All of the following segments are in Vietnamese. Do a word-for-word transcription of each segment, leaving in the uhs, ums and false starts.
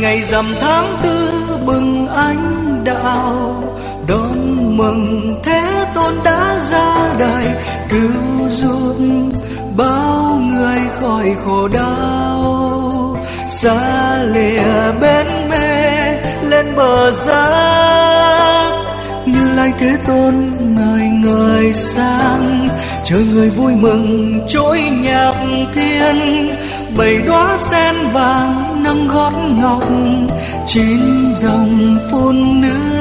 ngày rằm tháng tư bừng ánh đạo, đón mừng Thế Tôn đã ra đời, cứu giúp bao người khỏi khổ đau. Xa lìa bên mê lên bờ giác, Như Lai Thế Tôn ngời ngời sang, chờ người vui mừng trỗi nhạc thiên. Bảy đóa sen vàng nâng gót ngọc, chín dòng phun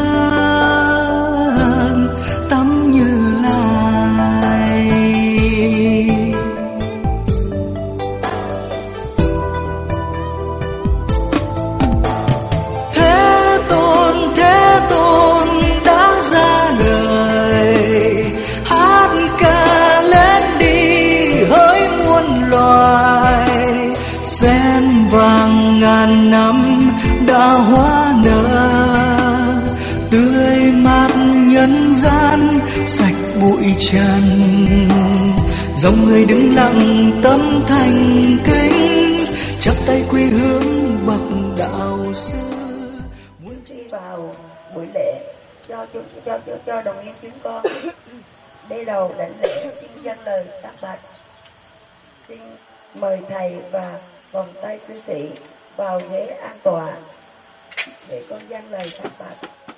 nước tắm Như Lai. Thế Tôn, Thế Tôn đã ra đời, hát ca lên đi hỡi muôn loài. Sen vàng ngàn năm đã hoa nở, tươi mát nhân gian sạch bụi trần. Dòng người đứng lặng tâm thành kính, chắp tay quy hướng bậc đạo sư. Muốn đi vào buổi lễ cho cho cho cho, cho đồng yên chúng con. Đây đầu đảnh lễ xin dâng lời tác bạch. Xin mời thầy và vòng tay cư sĩ vào ghế an tọa để con dâng lời tác bạch.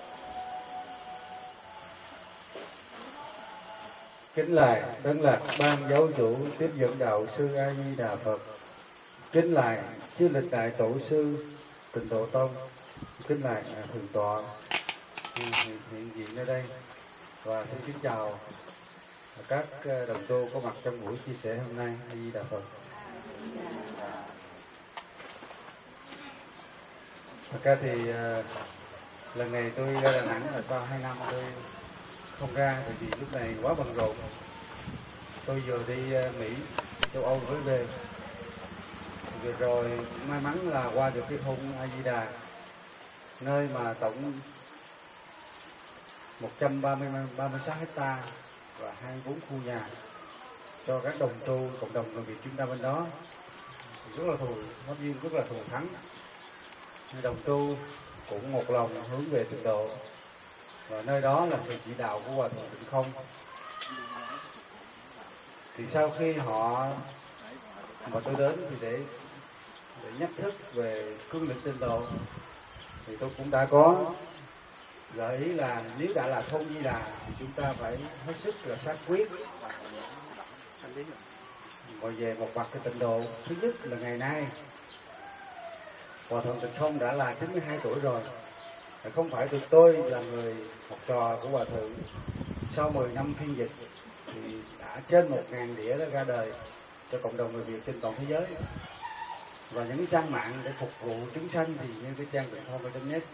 Kính lạy Đấng Lạc Ban Giáo Chủ tiếp dẫn đạo sư A Di Đà Phật. Kính lạy chư lịch đại tổ sư Tịnh Độ Tông. Kính lạy thượng tọa hiện, hiện diện nơi đây, và xin kính chào các đồng tu có mặt trong buổi chia sẻ hôm nay. A Di Đà Phật. Thật ra thì uh, lần này tôi ra Đà Nẵng là sau hai năm tôi không ra, bởi vì lúc này quá bận rộn. Tôi vừa đi uh, Mỹ, châu Âu mới về. Vừa rồi may mắn là qua được cái thôn A Di Đà, nơi mà tổng một trăm ba mươi sáu hecta và hai mươi bốn khu nhà cho các đồng tu cộng đồng người Việt chúng ta bên đó. Rất là thù, pháp duyên rất là thù thắng. Đồng tu cũng một lòng hướng về tịnh độ, và nơi đó là sự chỉ đạo của Hòa Thượng Tịnh Không. Thì sau khi họ mà tôi đến thì để để nhắc thức về cương lĩnh tịnh độ, thì tôi cũng đã có gợi ý là nếu đã là thôn Di Đà thì chúng ta phải hết sức là xác quyết ngồi về một mặt cái tịnh độ. Thứ nhất là ngày nay Hòa Thượng Tịnh Không đã là chín mươi hai tuổi rồi. Không phải tụi tôi là người học trò của Hòa Thượng. Sau mười năm phiên dịch thì đã trên một ngàn đĩa đã ra đời cho cộng đồng người Việt trên toàn thế giới. Và những trang mạng để phục vụ chúng sanh thì như cái trang Tịnh Không chấm net,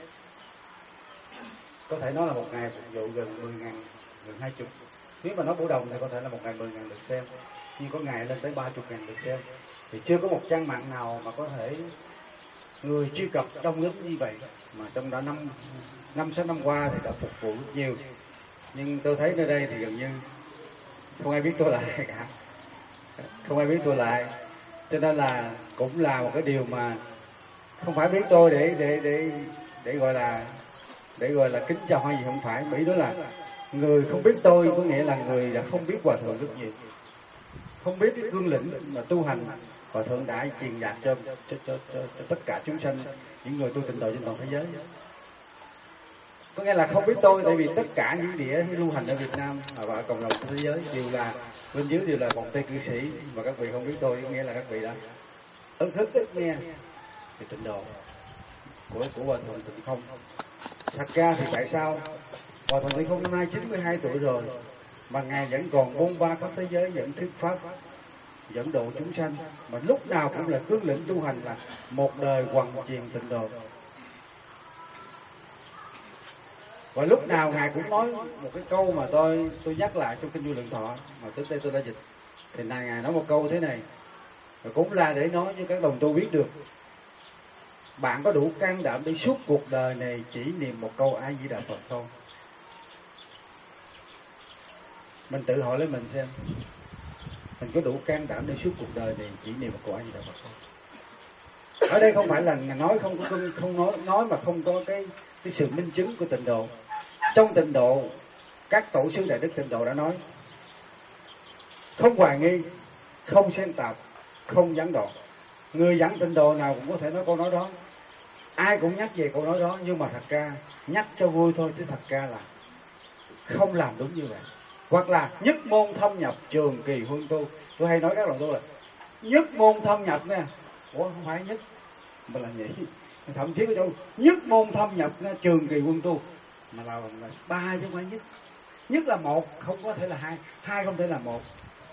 có thể nói là một ngày phục vụ gần mười ngàn, gần hai mươi. Nếu mà nói Bổ Đồng thì có thể là một ngày mười ngàn lượt xem, nhưng có ngày lên tới ba mươi ngàn lượt xem. Thì chưa có một trang mạng nào mà có thể người truy cập đông đến như vậy, mà trong đã năm năm sáu năm qua thì đã phục vụ rất nhiều. Nhưng tôi thấy nơi đây thì gần như không ai biết tôi lại cả, không ai biết tôi lại, cho nên là cũng là một cái điều mà không phải biết tôi để để để để gọi là để gọi là kính chào hay gì, không phải. Mỹ đó là người không biết tôi có nghĩa là người đã không biết Hòa Thượng rất nhiều, không biết cái cương lĩnh mà tu hành Hòa Thượng đã truyền đạt cho cho, cho, cho, cho tất cả chúng sanh, những người tu tịnh độ trên toàn thế giới. Có nghĩa là không biết tôi, tại vì tất cả những đĩa lưu hành ở Việt Nam và cộng đồng thế giới đều là bên dưới đều là vòng tay cư sĩ, và các vị không biết tôi, có nghĩa là các vị đã ấn thức ít nghe thì tịnh độ của của Hòa Thượng Tịnh Không. Thật ra thì tại sao Hòa Thượng Tịnh Không năm nay chín mươi hai tuổi rồi mà ngài vẫn còn bôn ba khắp thế giới dẫn thuyết pháp, dẫn độ chúng sanh, mà lúc nào cũng là cương lĩnh tu hành là một đời hoằng truyền tịnh độ. Và lúc nào ngài cũng nói một cái câu mà tôi tôi nhắc lại trong kinh Vô Lượng Thọ mà trước đây tôi đã dịch, thì này ngài nói một câu thế này, và cũng là để nói cho các đồng tu biết được, bạn có đủ can đảm để suốt cuộc đời này chỉ niệm một câu A Di Đà Phật không? Mình tự hỏi lấy mình xem, mình có đủ can đảm để suốt cuộc đời này chỉ niệm một câu A Di Đà Phật không? Ở đây không phải là nói không có không nói nói mà không có cái cái sự minh chứng của Tịnh Độ. Trong Tịnh Độ, các tổ sư Đại Đức Tịnh Độ đã nói không hoài nghi, không xen tạp, không gián đoạn. Người giảng Tịnh Độ nào cũng có thể nói câu nói đó, ai cũng nhắc về câu nói đó, nhưng mà thật ra nhắc cho vui thôi, chứ thật ra là không làm đúng như vậy. Hoặc là nhất môn thâm nhập trường kỳ huân tu. Tôi hay nói các đồng tu là nhất môn thâm nhập nha. Ủa không phải nhất mà là nhỉ, thậm chí có chỗ nhất môn thâm nhập nha, trường kỳ huân tu mà là, là ba chứ không phải nhất. Nhất là một, không có thể là hai, hai không thể là một.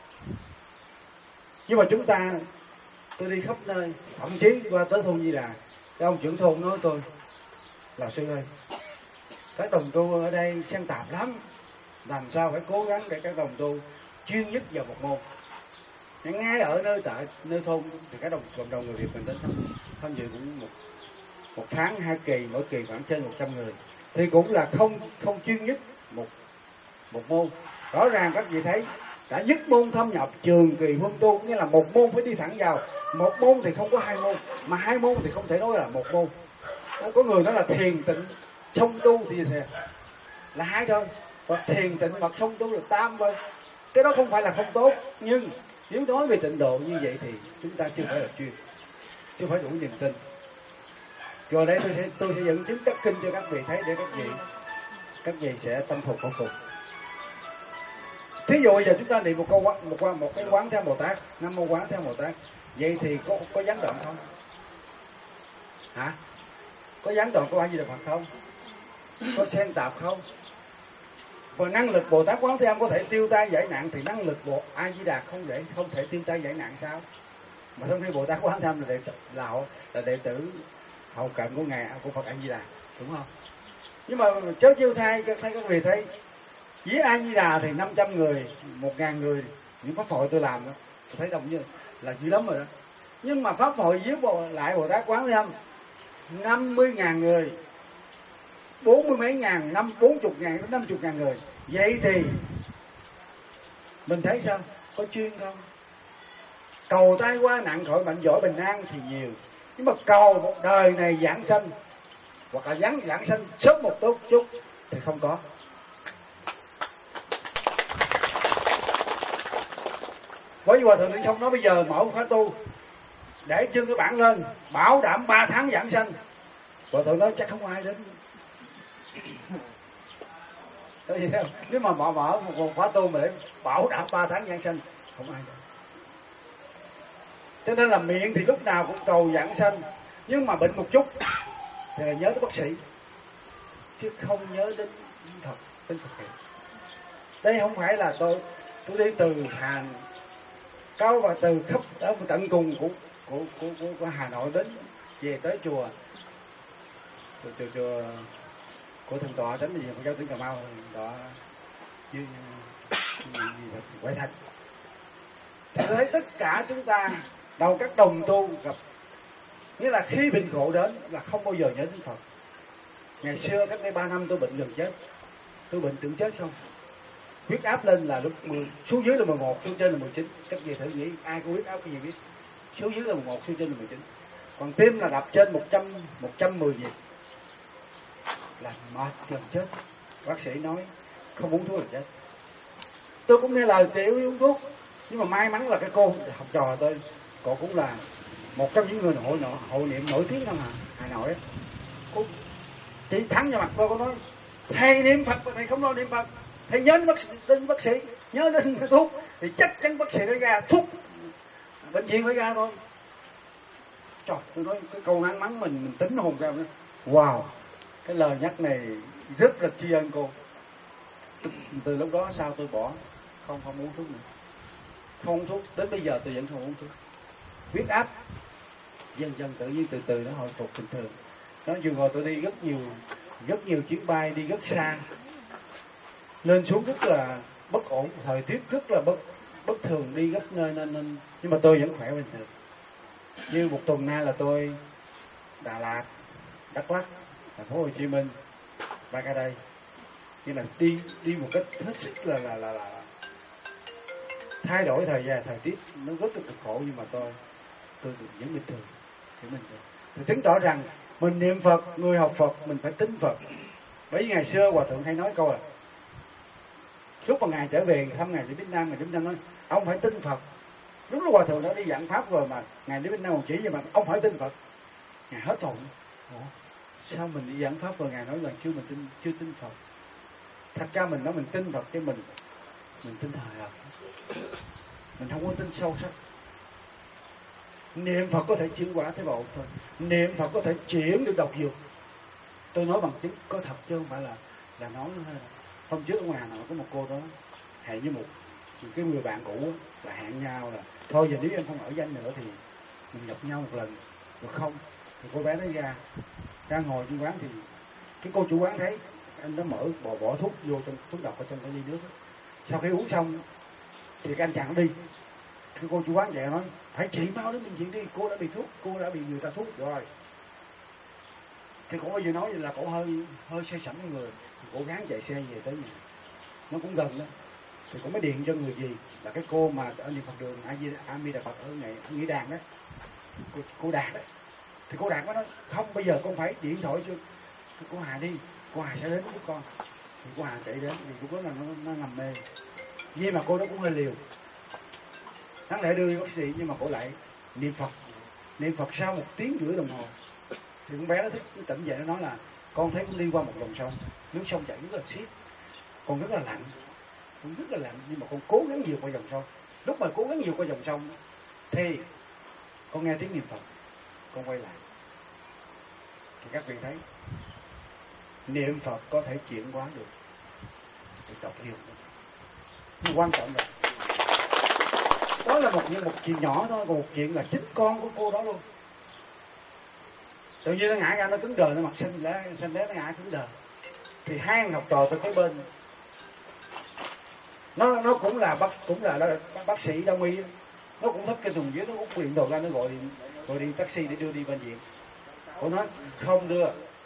Nhưng mà chúng ta, tôi đi khắp nơi, thậm chí qua tới thôn Di Đà, cái ông trưởng thôn nói tôi là sư ơi, các đồng tu ở đây xen tạp lắm, làm sao phải cố gắng để các đồng tu chuyên nhất vào một môn. Ngay ở nơi tại nơi thôn thì các đồng cộng đồng người Việt mình đến tham, tham dự cũng một một tháng hai kỳ, mỗi kỳ khoảng trên một trăm người, thì cũng là không không chuyên nhất một một môn. Rõ ràng các vị thấy đã nhất môn thâm nhập trường kỳ huân tu, nghĩa là một môn phải đi thẳng vào. Một môn thì không có hai môn, mà hai môn thì không thể nói là một môn. Có người nói là thiền tịnh song tu thì là hai thôi, hoặc thiền tịnh hoặc song tu là tam thôi. Cái đó không phải là không tốt, nhưng nếu nói về Tịnh Độ như vậy thì chúng ta chưa phải là chuyên, chưa phải đủ niềm tin. Rồi đây tôi sẽ tôi sẽ dẫn chứng các kinh cho các vị thấy để các vị các vị sẽ tâm phục khẩu phục. Thí dụ bây giờ chúng ta niệm một câu một qua một cái quán theo Bồ Tát, Nam Mô Quán theo Bồ Tát, vậy thì có có gián đoạn không? Hả? Có gián đoạn của A Di Đà Phật không? Có xen tạp không? Và năng lực Bồ Tát Quán Thế Âm có thể tiêu tai giải nạn, thì năng lực Bộ A Di Đà không để không thể tiêu tai giải nạn sao? Mà trong khi Bồ Tát Quán Thế Âm là đệ tử là, là đệ tử hậu cận của ngài của Phật A Di Đà, đúng không? Nhưng mà chớ chiêu thai thấy các vị thấy với A Di Đà thì năm trăm người, một ngàn người, những pháp hội tôi làm đó, tôi thấy đồng như là dữ lắm rồi đó. Nhưng mà pháp hội với bộ lại Bồ Tát Quán Thế Âm năm mươi ngàn người, bốn mươi mấy ngàn, năm bốn chục ngàn đến năm chục ngàn người. Vậy thì mình thấy sao? Có chuyên không? Cầu tai qua nạn khỏi bệnh giỏi bình an thì nhiều, nhưng mà cầu một đời này giảng sanh hoặc là giảng giảng sanh sớm một tốt chút thì không có. Bởi vì Hòa Thượng Định Thông nói bây giờ mở khóa tu, để chân cái bản lên, bảo đảm ba tháng giảng sanh. Hòa Thượng nói chắc không ai đến. Nếu mà mở mở một khóa tu mà để bảo đảm ba tháng giảng sanh, không ai đến. Cho nên là miệng thì lúc nào cũng cầu giảng sanh, nhưng mà bệnh một chút thì nhớ tới bác sĩ, chứ không nhớ đến thật, đến Phật hiệu. Đây không phải là tôi tôi đi từ Hà Cao và từ khắp ở tận cùng của của, của của của Hà Nội đến về tới chùa chùa chùa, chùa của thượng tọa tránh gì của giáo tỉnh Cà Mau, tọa như Huệ Thành. Thì tôi thấy tất cả chúng ta đầu các đồng tu gặp, nghĩa là khi bệnh khổ đến là không bao giờ nhớ đến Phật. Ngày xưa cách đây ba năm tôi bệnh gần chết, tôi bệnh tưởng chết không, huyết áp lên là lúc mười, xuống dưới là mười một, xuống trên là mười chín. Các vị thử nghĩ ai có huyết áp cái gì biết, xuống dưới là mười một, xuống trên là mười chín. Còn tim là đập trên một trăm, một trăm mười nhịp, là mệt gần chết. Bác sĩ nói không uống thuốc là chết. Tôi cũng nghe lời tiểu uống thuốc, nhưng mà may mắn là cái cô học trò tôi, cô cũng là một trong những người hội nọ hội niệm nổi tiếng trong Hà, Hà Nội. Cô chỉ thẳng vào mặt cô, cô nói thầy niệm Phật mà thầy không lo niệm Phật, thầy nhớ đến bác sĩ, đến bác sĩ nhớ đến cái thuốc thì chắc chắn bác sĩ phải ra thuốc, bệnh viện phải ra thôi. Trời, tôi nói cái câu nắng mắng mình, mình tính hồn ra nữa. Wow, cái lời nhắc này rất là tri ân cô. Từ lúc đó sao tôi bỏ, không không uống thuốc nữa, không uống thuốc, đến bây giờ tôi vẫn không uống thuốc. Huyết áp dần dần tự nhiên từ từ nó hồi phục bình thường. Nó vừa rồi tôi đi rất nhiều rất nhiều chuyến bay đi rất xa, lên xuống rất là bất ổn, thời tiết rất là bất bất thường, đi gấp nơi nên, nên nhưng mà tôi vẫn khỏe bình thường. Như một tuần nay là tôi Đà Lạt, Đắk Lắk, thành phố Hồ Chí Minh, ba cái đây, nhưng là đi đi một cách hết sức là là là, là thay đổi thời gian thời tiết nó rất là cực khổ, nhưng mà tôi tôi vẫn bình thường, vẫn bình thường. thì chứng tỏ rằng mình niệm Phật, người học Phật mình phải tin Phật. Bởi vì ngày xưa Hòa Thượng hay nói câu là lúc mà Ngài trở về thăm Ngài Lý Bích Nam, Ngài Lý Bích Nam nói ông phải tin Phật. Lúc đó Hòa Thượng đã đi giảng Pháp rồi mà Ngài Lý Bích Nam còn chỉ vậy mà ông phải tin Phật. Ngài hết hồn. Ủa, sao mình đi giảng Pháp rồi Ngài nói là chưa mình tin, chưa tin Phật. Thật ra mình nói mình tin Phật chứ mình mình tin hời hợt, mình không có tin sâu sắc. Niệm Phật có thể chuyển hóa thế bộ thôi, niệm Phật có thể chuyển được độc dược. Tôi nói bằng chứng có thật chứ không phải là là nói thôi. Hôm trước ở ngoài Hà Nội có một cô đó hẹn với một, một cái người bạn cũ là hẹn nhau là thôi giờ nếu em không ở danh nữa thì mình gặp nhau một lần được không? Thì cô bé nó ra ra ngồi trên quán thì cái cô chủ quán thấy anh đó mở bỏ bỏ thuốc vô trong thuốc độc ở trong cái ly nước đó. Sau khi uống xong thì cái anh chàng đi, cái cô chủ quán chạy nói phải chị mau đến bệnh viện đi, cô đã bị thuốc, cô đã bị người ta thuốc rồi. Thì cổ vừa nói là cổ hơi hơi say sẩm người, thì cổ gắng chạy xe về tới nhà, nó cũng gần đó. Thì cổ mới điện cho người gì là cái cô mà ở niệm Phật đường A Di Đà Phật ở ngày Nghĩa Đàn đó, cô, cô Đạt đó. Thì cô Đạt có nói không, bây giờ con phải điện thoại cho cô Hà đi, cô Hà sẽ đến với con. Thì cô Hà chạy đến, thì lúc đó là nó, nó nằm mê. Nhưng mà cô đó cũng hơi liều, đáng lẽ đưa đi bác sĩ nhưng mà cô lại niệm Phật. Niệm Phật sau một tiếng rưỡi đồng hồ thì con bé nó thức, nó tỉnh dậy, nó nói là con thấy con đi qua một dòng sông, nước sông chảy rất là xiết, con rất là lạnh, con rất là lạnh nhưng mà con cố gắng vượt qua dòng sông. Lúc mà cố gắng vượt qua dòng sông thì con nghe tiếng niệm Phật, con quay lại. Thì các vị thấy niệm Phật có thể chuyển hóa được được độc hiệu. Nhưng quan trọng là đó là một một chuyện nhỏ thôi, còn một chuyện là chính con của cô đó luôn. Tự nhiên nó ngã ra, nó cứng đờ, nó mặt xanh lá xanh lá, nó ngã cứng đờ. Thì hai thằng học trò tôi thấy bên nó nó cũng là bác cũng là, là bác sĩ đông y, nó cũng thấp cái thùng dưới, nó út điện đồ ra, nó gọi điện gọi điện taxi để đưa đi bệnh viện. Cô nói không đưa,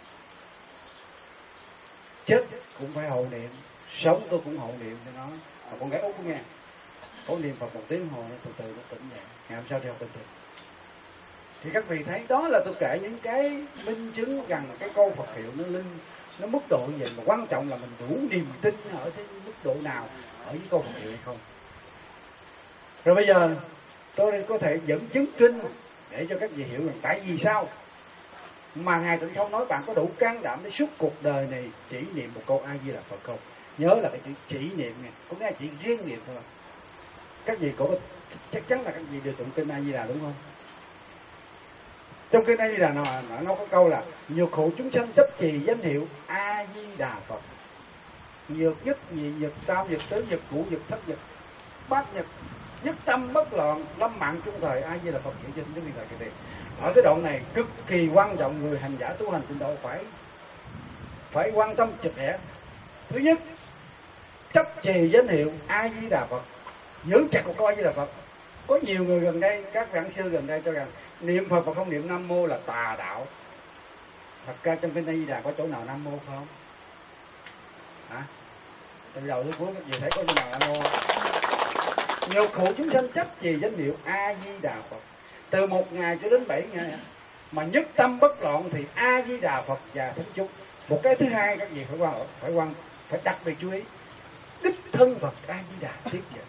chết cũng phải hộ niệm, sống tôi cũng hộ niệm cho nó. Mà con gái út cũng nghe, có niệm Phật một tiếng hồi từ từ nó tỉnh dậy, ngày hôm sau đi học bình thường. Thì các vị thấy đó là tôi kể những cái minh chứng rằng cái câu Phật hiệu nó linh, nó mức độ như vậy, mà quan trọng là mình đủ niềm tin ở cái mức độ nào ở với câu Phật hiệu hay không. Rồi bây giờ tôi có thể dẫn chứng kinh để cho các vị hiểu rằng tại vì sao mà Ngài Tịnh Không nói bạn có đủ can đảm để suốt cuộc đời này chỉ niệm một câu A Di Đà Phật không? Nhớ là cái chữ chỉ niệm này, có nghĩa là chỉ riêng niệm thôi. Các vị có chắc chắn là các vị đều tụng kinh A Di Đà đúng không? Trong kinh A Di Đà nó, nó có câu là nhược khổ chúng sanh chấp trì danh hiệu A Di Đà Phật. Nhược nhất, nhị nhật, tam nhật, tứ nhật, ngũ nhật, thất nhật, bát nhật, nhất tâm bất loạn, lâm mạng chung thời A Di Đà Phật hiệu danh đến bây giờ cái ở cái đoạn này cực kỳ quan trọng, người hành giả tu hành tịnh độ phải phải quan tâm chặt chẽ. Thứ nhất, chấp trì danh hiệu A Di Đà Phật, giữ chặt một câu A Di Đà Phật. Có nhiều người gần đây, các giảng sư gần đây cho rằng niệm Phật mà không niệm Nam Mô là tà đạo. Thật ra trong kinh A Di Đà có chỗ nào Nam Mô không? Hả? Từ đầu tới cuối các vị thấy có chỗ nào Nam Mô? Nhiều khổ chúng sanh chấp trì danh hiệu A Di Đà Phật từ một ngày cho đến bảy ngày, mà nhất tâm bất loạn thì A Di Đà Phật và thánh chúng. Một cái thứ hai các vị phải quan phải quan phải đặc biệt chú ý, đích thân Phật A Di Đà tiếp dẫn,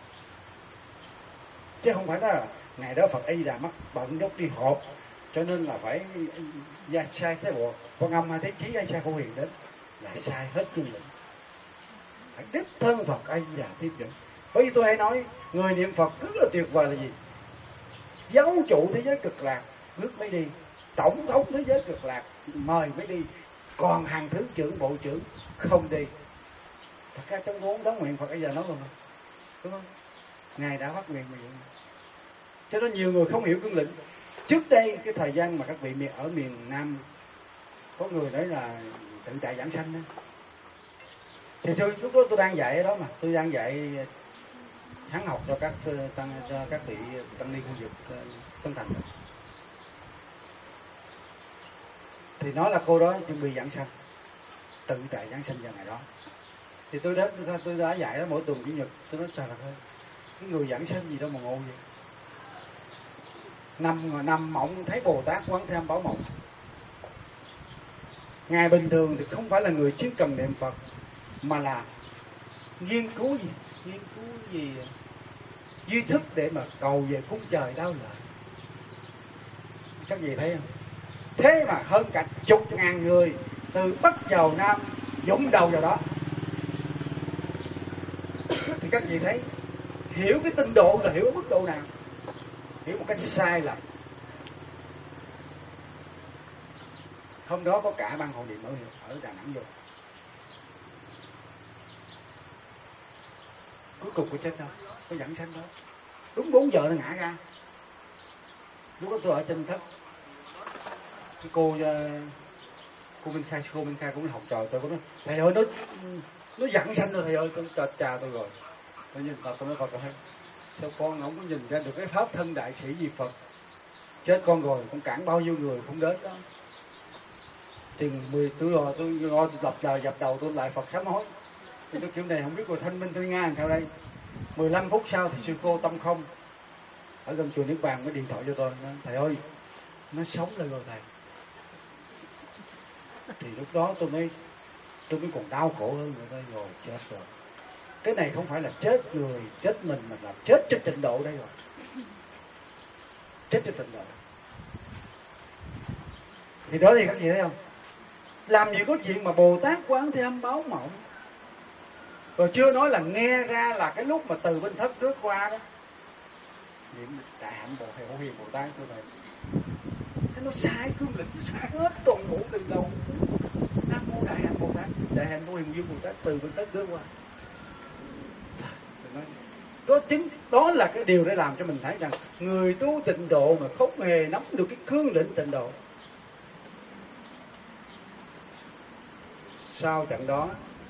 chứ không phải là ngày đó Phật A Di Đà mắc bận dốc đi họp cho nên là phải gia sai thế bộ con âm hay thế chí hay sai phổ hiền đến, lại sai hết chương trình. Phải đích thân Phật A Di Đà tiếp dẫn. Bởi vì tôi hay nói người niệm Phật rất là tuyệt vời là gì? Giáo chủ thế giới cực lạc nước mới đi, tổng thống thế giới cực lạc mời mới đi, còn hàng thứ trưởng bộ trưởng không đi. Thật ra trong bốn đóng nguyện Phật bây giờ nói rồi mà, đúng không? Ngài đã phát nguyện mà vậy. Cho nên nhiều người không hiểu cương lĩnh. Trước đây cái thời gian mà các vị ở miền Nam có người nói là tự tại giảng sanh đó, thì tôi, lúc đó tôi đang dạy ở đó mà, tôi đang dạy hắn học cho các tăng cho các vị tăng ni khu vực Tân Thành. Thì nói là cô đó chuẩn bị giảng sanh, tự tại giảng sanh vào ngày đó. Thì tôi đến tôi, tôi đã dạy đó mỗi tuần chủ nhật, tôi nói trời ơi, cái người giảng sanh gì đâu mà ngộ vậy. nằm nằm mộng thấy Bồ Tát Quán Thế Âm bảo mộng. Ngài bình thường thì không phải là người chuyên cần niệm Phật, mà là nghiên cứu gì nghiên cứu gì duy thức để mà cầu về khung trời đau lợi. Các vị thấy không? Thế mà hơn cả chục ngàn người từ Bắc vào Nam dũng đầu vào đó, thì các vị thấy hiểu cái tinh độ là hiểu ở mức độ nào? Hiểu một cách sai lầm. Hôm đó có cả ban hộ niệm ở, ở Đà Nẵng vô, cuối cùng có chết đâu, có dẫn sanh đó. Đúng bốn giờ nó ngã ra. Lúc đó tôi ở trên thất, cái cô cô Minh Khai, cô Minh Khai cũng học trò tôi, cũng nói thầy ơi, nó nó dẫn sanh rồi thầy ơi. Tôi chà chà tôi rồi, tôi nhìn Phật tôi nói Phật rồi, sao con không có nhìn ra được cái pháp thân đại sĩ gì Phật. Chết con rồi, con cản bao nhiêu người không đến đó. Chừng mười tuổi rồi tôi ngồi lập lời dập đầu tôi lại Phật sám hối. Thì tôi kiểu này không biết rồi thanh minh tôi nghe làm sao đây. mười lăm phút sau thì sư cô Tâm Không ở gần chùa Niết Bàn mới điện thoại cho tôi, nói, thầy ơi nó sống lại rồi thầy. Thì lúc đó tôi mới tôi mới còn đau khổ hơn nữa. Đây rồi chết rồi. Cái này không phải là chết người chết mình, mà là chết trên trình độ đây rồi. Chết trên trình độ. Thì đó thì các vị thấy không? Làm gì có chuyện mà Bồ Tát Quán Thế Âm báo mộng. Rồi chưa nói là nghe ra là cái lúc mà từ bên thất rước qua đó, niệm Đại Hạnh Bồ Hữu Hiền Bồ Tát tôi này, nó sai cương lĩnh, nó sai hết toàn bộ từ đầu. Nam Mô Đại Hạnh Bồ Tát, Đại Hạnh Bồ Hiền Bồ Tát từ bên thất rước qua. Đó chính đó là cái điều để làm cho mình thấy rằng người tu tịnh độ mà không hề nắm được cái cương lĩnh tịnh độ. Sau trận đó,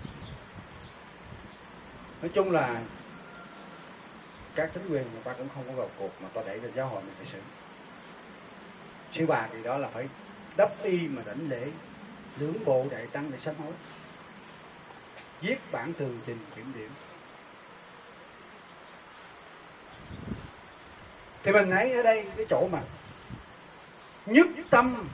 nói chung là các chính quyền người ta cũng không có vào cuộc, mà ta đẩy lên giáo hội mình phải xử. Sư bà thì đó là phải đắp y mà đảnh lễ lưỡng bộ đại tăng để sám hối, viết bản tường trình kiểm điểm. Thì mình thấy ở đây cái chỗ mà nhất tâm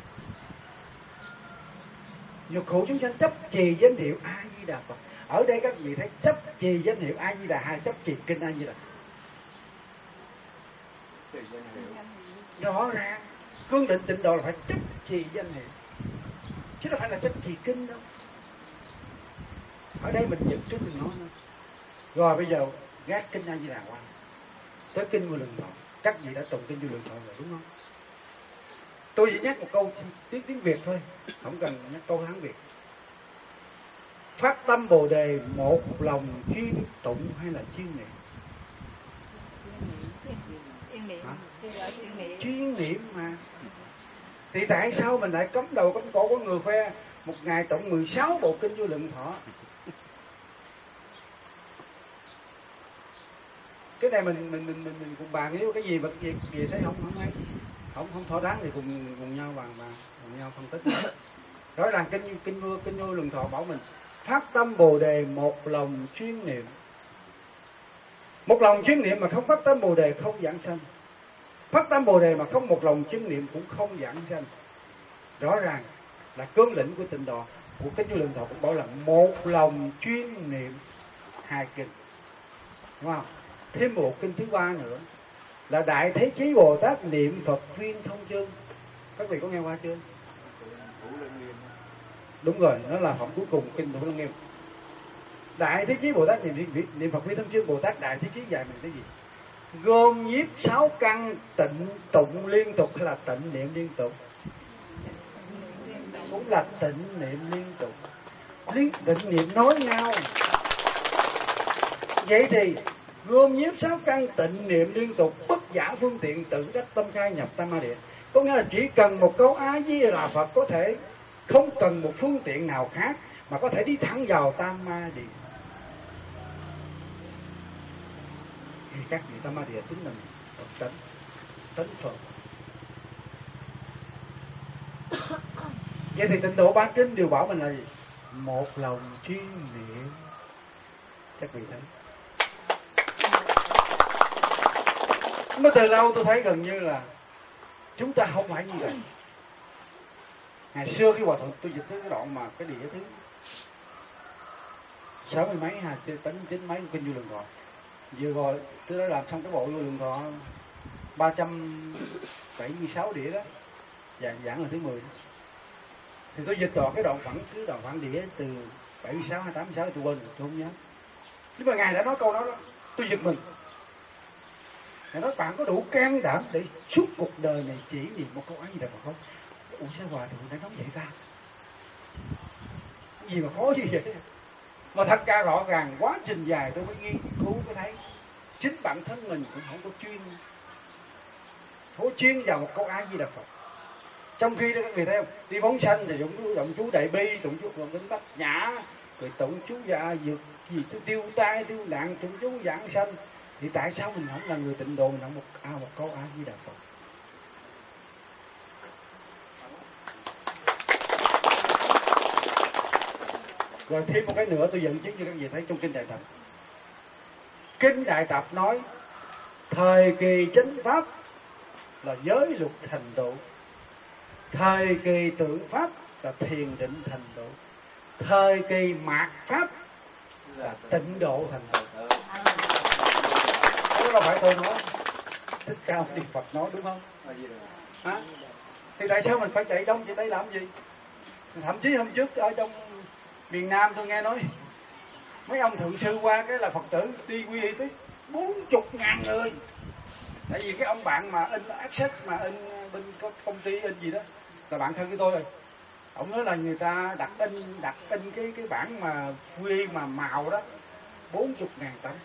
nhục khổ chúng sanh chấp trì danh hiệu A Di Đà Phật. Ở đây các vị thấy chấp trì danh hiệu A Di Đà hay chấp trì kinh A Di Đà? Rõ ràng cương định tịnh độ là phải chấp trì danh hiệu, chứ đâu phải là chấp trì kinh đâu. Ở đây mình dựng trước mình nói nữa. Rồi bây giờ gác kinh A Di Đà qua, tới kinh Vô Lượng Thọ. Các vị đã tụng kinh Vô Lượng Thọ rồi đúng không? Tôi chỉ nhắc một câu tiếng tiếng Việt thôi, không cần nhắc câu Hán Việt. Phát tâm Bồ Đề một lòng chuyên tụng hay là chuyên niệm? Chuyên niệm mà. Thì tại sao mình lại cấm đầu cấm cổ của người khoe một ngày tụng mười sáu bộ kinh Vô Lượng Thọ? Cái này mình mình mình mình, mình cùng bàn nếu cái gì vật việc gì thấy không không ấy không không thỏa đáng thì cùng cùng nhau bàn bàn cùng nhau phân tích. Rõ ràng kinh kinh vô kinh Vô Lượng Thọ bảo mình phát tâm Bồ Đề một lòng chuyên niệm. Một lòng chuyên niệm mà không phát tâm Bồ Đề không giảng sanh. Phát tâm Bồ Đề mà không một lòng chuyên niệm cũng không giảng sanh. Rõ ràng là cương lĩnh của tịnh độ của kinh Vô Lượng Thọ cũng bảo là một lòng chuyên niệm hai kinh, đúng không? Thêm một kinh thứ ba nữa là Đại Thế Chí Bồ Tát niệm Phật viên thông chương. Các vị có nghe qua chưa? Đúng rồi, nó là phẩm cuối cùng kinh Thủ Lăng Nghiêm. Đại Thế Chí Bồ Tát niệm, niệm, niệm Phật viên thông chương. Bồ Tát Đại Thế Chí dạy mình cái gì? Gom nhiếp sáu căn tịnh tụng liên tục hay là tịnh niệm liên tục? Cũng là tịnh niệm liên tục. Liên tịnh niệm nói nhau. Vậy thì gom nhiếp sáu căn tịnh niệm liên tục, bất giả phương tiện tự đắc tâm khai nhập tam ma địa. Có nghĩa là chỉ cần một câu A Di Đà Phật có thể không cần một phương tiện nào khác mà có thể đi thẳng vào tam ma địa. Thì các vị tam ma địa chính là Phật tánh, tánh Phật. Vậy thì tịnh độ bán kinh đều bảo mình là gì? Một lòng chuyên niệm. Các vị thấy. Mới từ lâu tôi thấy gần như là Chúng ta không phải như vậy. Ngày xưa khi hòa thượng tôi dịch tới cái đoạn mà cái địa thứ sáu mươi mấy ha, tính chín mấy kinh vô lượng thọ. Vừa rồi tôi đã làm xong cái bộ vô lượng thọ ba trăm bảy mươi sáu đĩa đó, giảng giảng là thứ mười đó. Thì tôi dịch đoạn cái đoạn phẳng cứ đoạn phẳng đĩa từ bảy mươi sáu hay tám mươi sáu tôi quên, tôi không nhớ. Nhưng mà ngài đã nói câu đó đó, tôi giật mình. Ngài nói bạn có đủ can đảm để suốt cuộc đời này chỉ niệm một câu ấy gì đâu mà không? Ủa sao hòa thượng đã nói vậy ta? Cái gì mà khó như vậy? Mà thật ra rõ ràng quá trình dài tôi mới nghiên cứu mới thấy chính bản thân mình cũng không có chuyên không có chuyên vào một câu A Di Đà Phật. Trong khi đó các người thấy không, đi phóng sanh thì tụng tụng chú Đại Bi, tụng chú tụng Bính Bát Nhã, rồi tụng chú Dạ Dược gì tôi tiêu tai tiêu nạn, tụng chú Giảng Sanh. Thì tại sao mình không là người tịnh độ, mình không một a một câu A Di Đà Phật? Rồi thêm một cái nữa tôi dẫn chứng cho các vị thấy trong kinh Đại Tập. Kinh Đại Tập nói thời kỳ chánh pháp là giới luật thành độ, thời kỳ tự pháp là thiền định thành độ, thời kỳ mạt pháp là tịnh độ thành độ. Đó là phải tôi nói, Thích Ca Mâu Ni Phật nói đúng không? À, thì tại sao mình phải chạy đông chạy tây làm gì? Thậm chí hôm trước ở trong miền Nam tôi nghe nói mấy ông thượng sư qua cái là Phật tử đi quy y tới bốn chục ngàn người. Tại vì cái ông bạn mà in access mà in bên công ty in gì đó là bạn thân của tôi rồi. Ông nói là người ta đặt in đặt in cái cái bản mà quy y mà màu đó bốn chục ngàn tấm.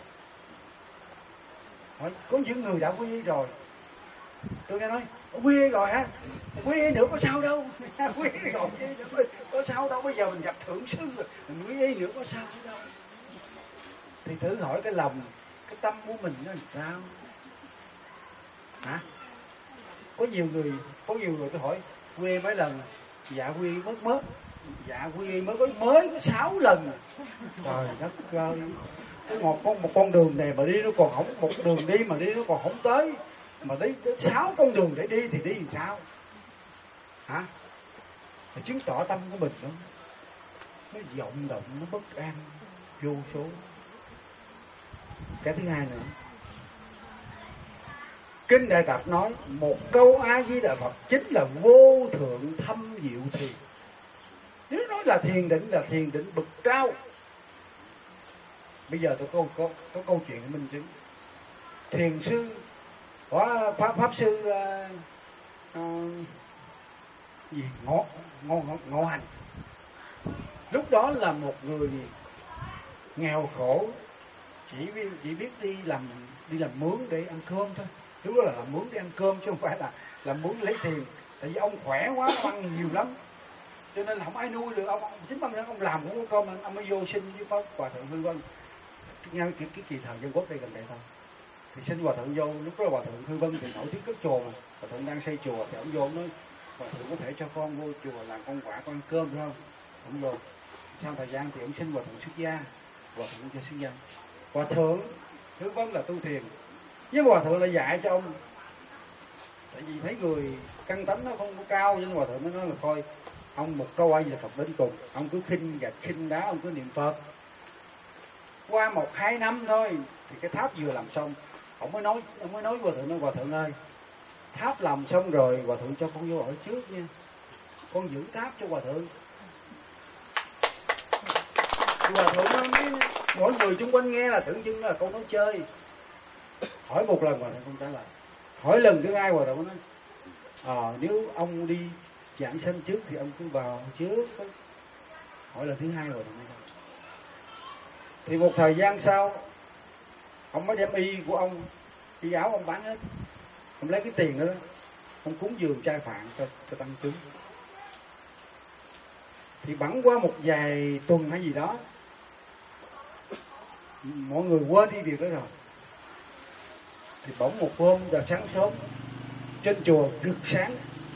Hỏi, có những người đã quy y rồi. Tôi nghe nói quy y rồi hả? Quy y nữa có sao đâu. Quy y rồi có sao đâu, bây giờ mình gặp thượng sư rồi mình quy y nữa có sao đâu. Thì thử hỏi cái lòng, cái tâm của mình nó làm sao? Hả? Có nhiều người, có nhiều người tôi hỏi quy y mấy lần? Dạ quy y mất mất. Dạ quy y mới có mới có sáu lần. Trời đất ơi. Cái một con một con đường này mà đi nó còn không, một đường đi mà đi nó còn không tới, mà đi tới sáu con đường để đi thì đi làm sao? Hả? Mà chứng tỏ tâm của mình nó nó vọng động, nó bất an vô số. Cái thứ hai nữa, kinh Đại Tập nói một câu A Di Đà Phật chính là vô thượng thâm diệu thiền. Nếu nói là thiền định là thiền định bậc cao. Bây giờ tôi có, có, có câu chuyện của minh chứng. Thiền sư có pháp, pháp sư uh, uh, gì ngộ, ngộ, ngộ, ngộ hành. Lúc đó là một người nghèo khổ, chỉ biết, chỉ biết đi làm đi làm mướn để ăn cơm thôi. Lúc đó là làm mướn để ăn cơm chứ không phải là làm mướn lấy tiền. Tại vì ông khỏe quá, ông ăn nhiều lắm, cho nên là không ai nuôi được ông. Chính bản thân ông làm cũng có cơm, ông mới vô sinh với Pháp Hòa Thượng Hư Vân. Ngay cái, cái kỳ thời Dân Quốc đây gần đây thôi, thì xin Hòa Thượng vô. Lúc đó Hòa Thượng Hư Vân thì nổi tiếng cất chùa mà, Hòa Thượng đang xây chùa thì ông vô nói Hòa Thượng có thể cho con vô chùa làm con quả con ăn cơm phải không? Ông vô. Sau thời gian thì ông xin Hòa Thượng xuất gia, Hòa Thượng cho xuất gia. Hòa Thượng Hư Vân là tu thiền, với Hòa Thượng là dạy cho ông. Tại vì thấy người căn tánh nó không có cao, nhưng Hòa Thượng mới nói là thôi ông một câu ai về Phật đến cùng, ông cứ khinh gạch khinh đá, ông cứ niệm Phật. Qua một hai năm thôi thì cái tháp vừa làm xong, ông mới nói ông mới nói Hòa Thượng nói Hòa Thượng ơi, tháp làm xong rồi Hòa Thượng cho con vô ở trước nha, con giữ tháp cho Hòa Thượng. Hòa Thượng nói mỗi người xung quanh nghe là tưởng chừng là câu nói chơi. Hỏi một lần Hòa Thượng không trả lời. Hỏi lần thứ hai Hòa Thượng nói à, nếu ông đi giảng sanh trước thì ông cứ vào trước. Hỏi lần thứ hai Hòa Thượng nói thì một thời gian sau ông mới đem y của ông, y áo ông bán hết, ông lấy cái tiền đó ông cúng dường trai phạn cho, cho tăng chúng. Thì bẵng qua một vài tuần hay gì đó, mọi người quên đi việc đó rồi, thì bỗng một hôm giờ sáng sớm trên chùa rực sáng,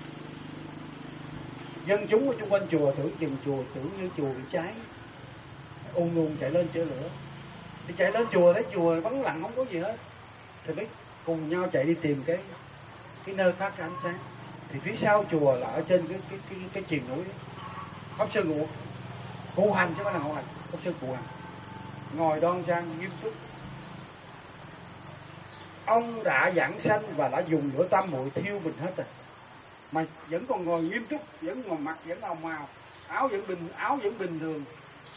dân chúng ở xung quanh chùa tưởng chừng chùa tưởng như chùa bị cháy, ùn ùn chạy lên chữa lửa. Thì chạy lên chùa thấy chùa vắng lặng không có gì hết, thì mới cùng nhau chạy đi tìm cái cái nơi phát ra ánh sáng. Thì phía sau chùa là ở trên cái cái cái, cái triền núi Pháp Sư Ngụ Cụ Hành, chứ không phải là Ngộ Hành, Pháp Sư Cụ Hành ngồi đoan trang nghiêm túc. Ông đã giảng sanh và đã dùng lửa tam muội thiêu mình hết rồi, mà vẫn còn ngồi nghiêm túc, vẫn còn mặt vẫn hồng hào, áo vẫn bình áo vẫn bình thường.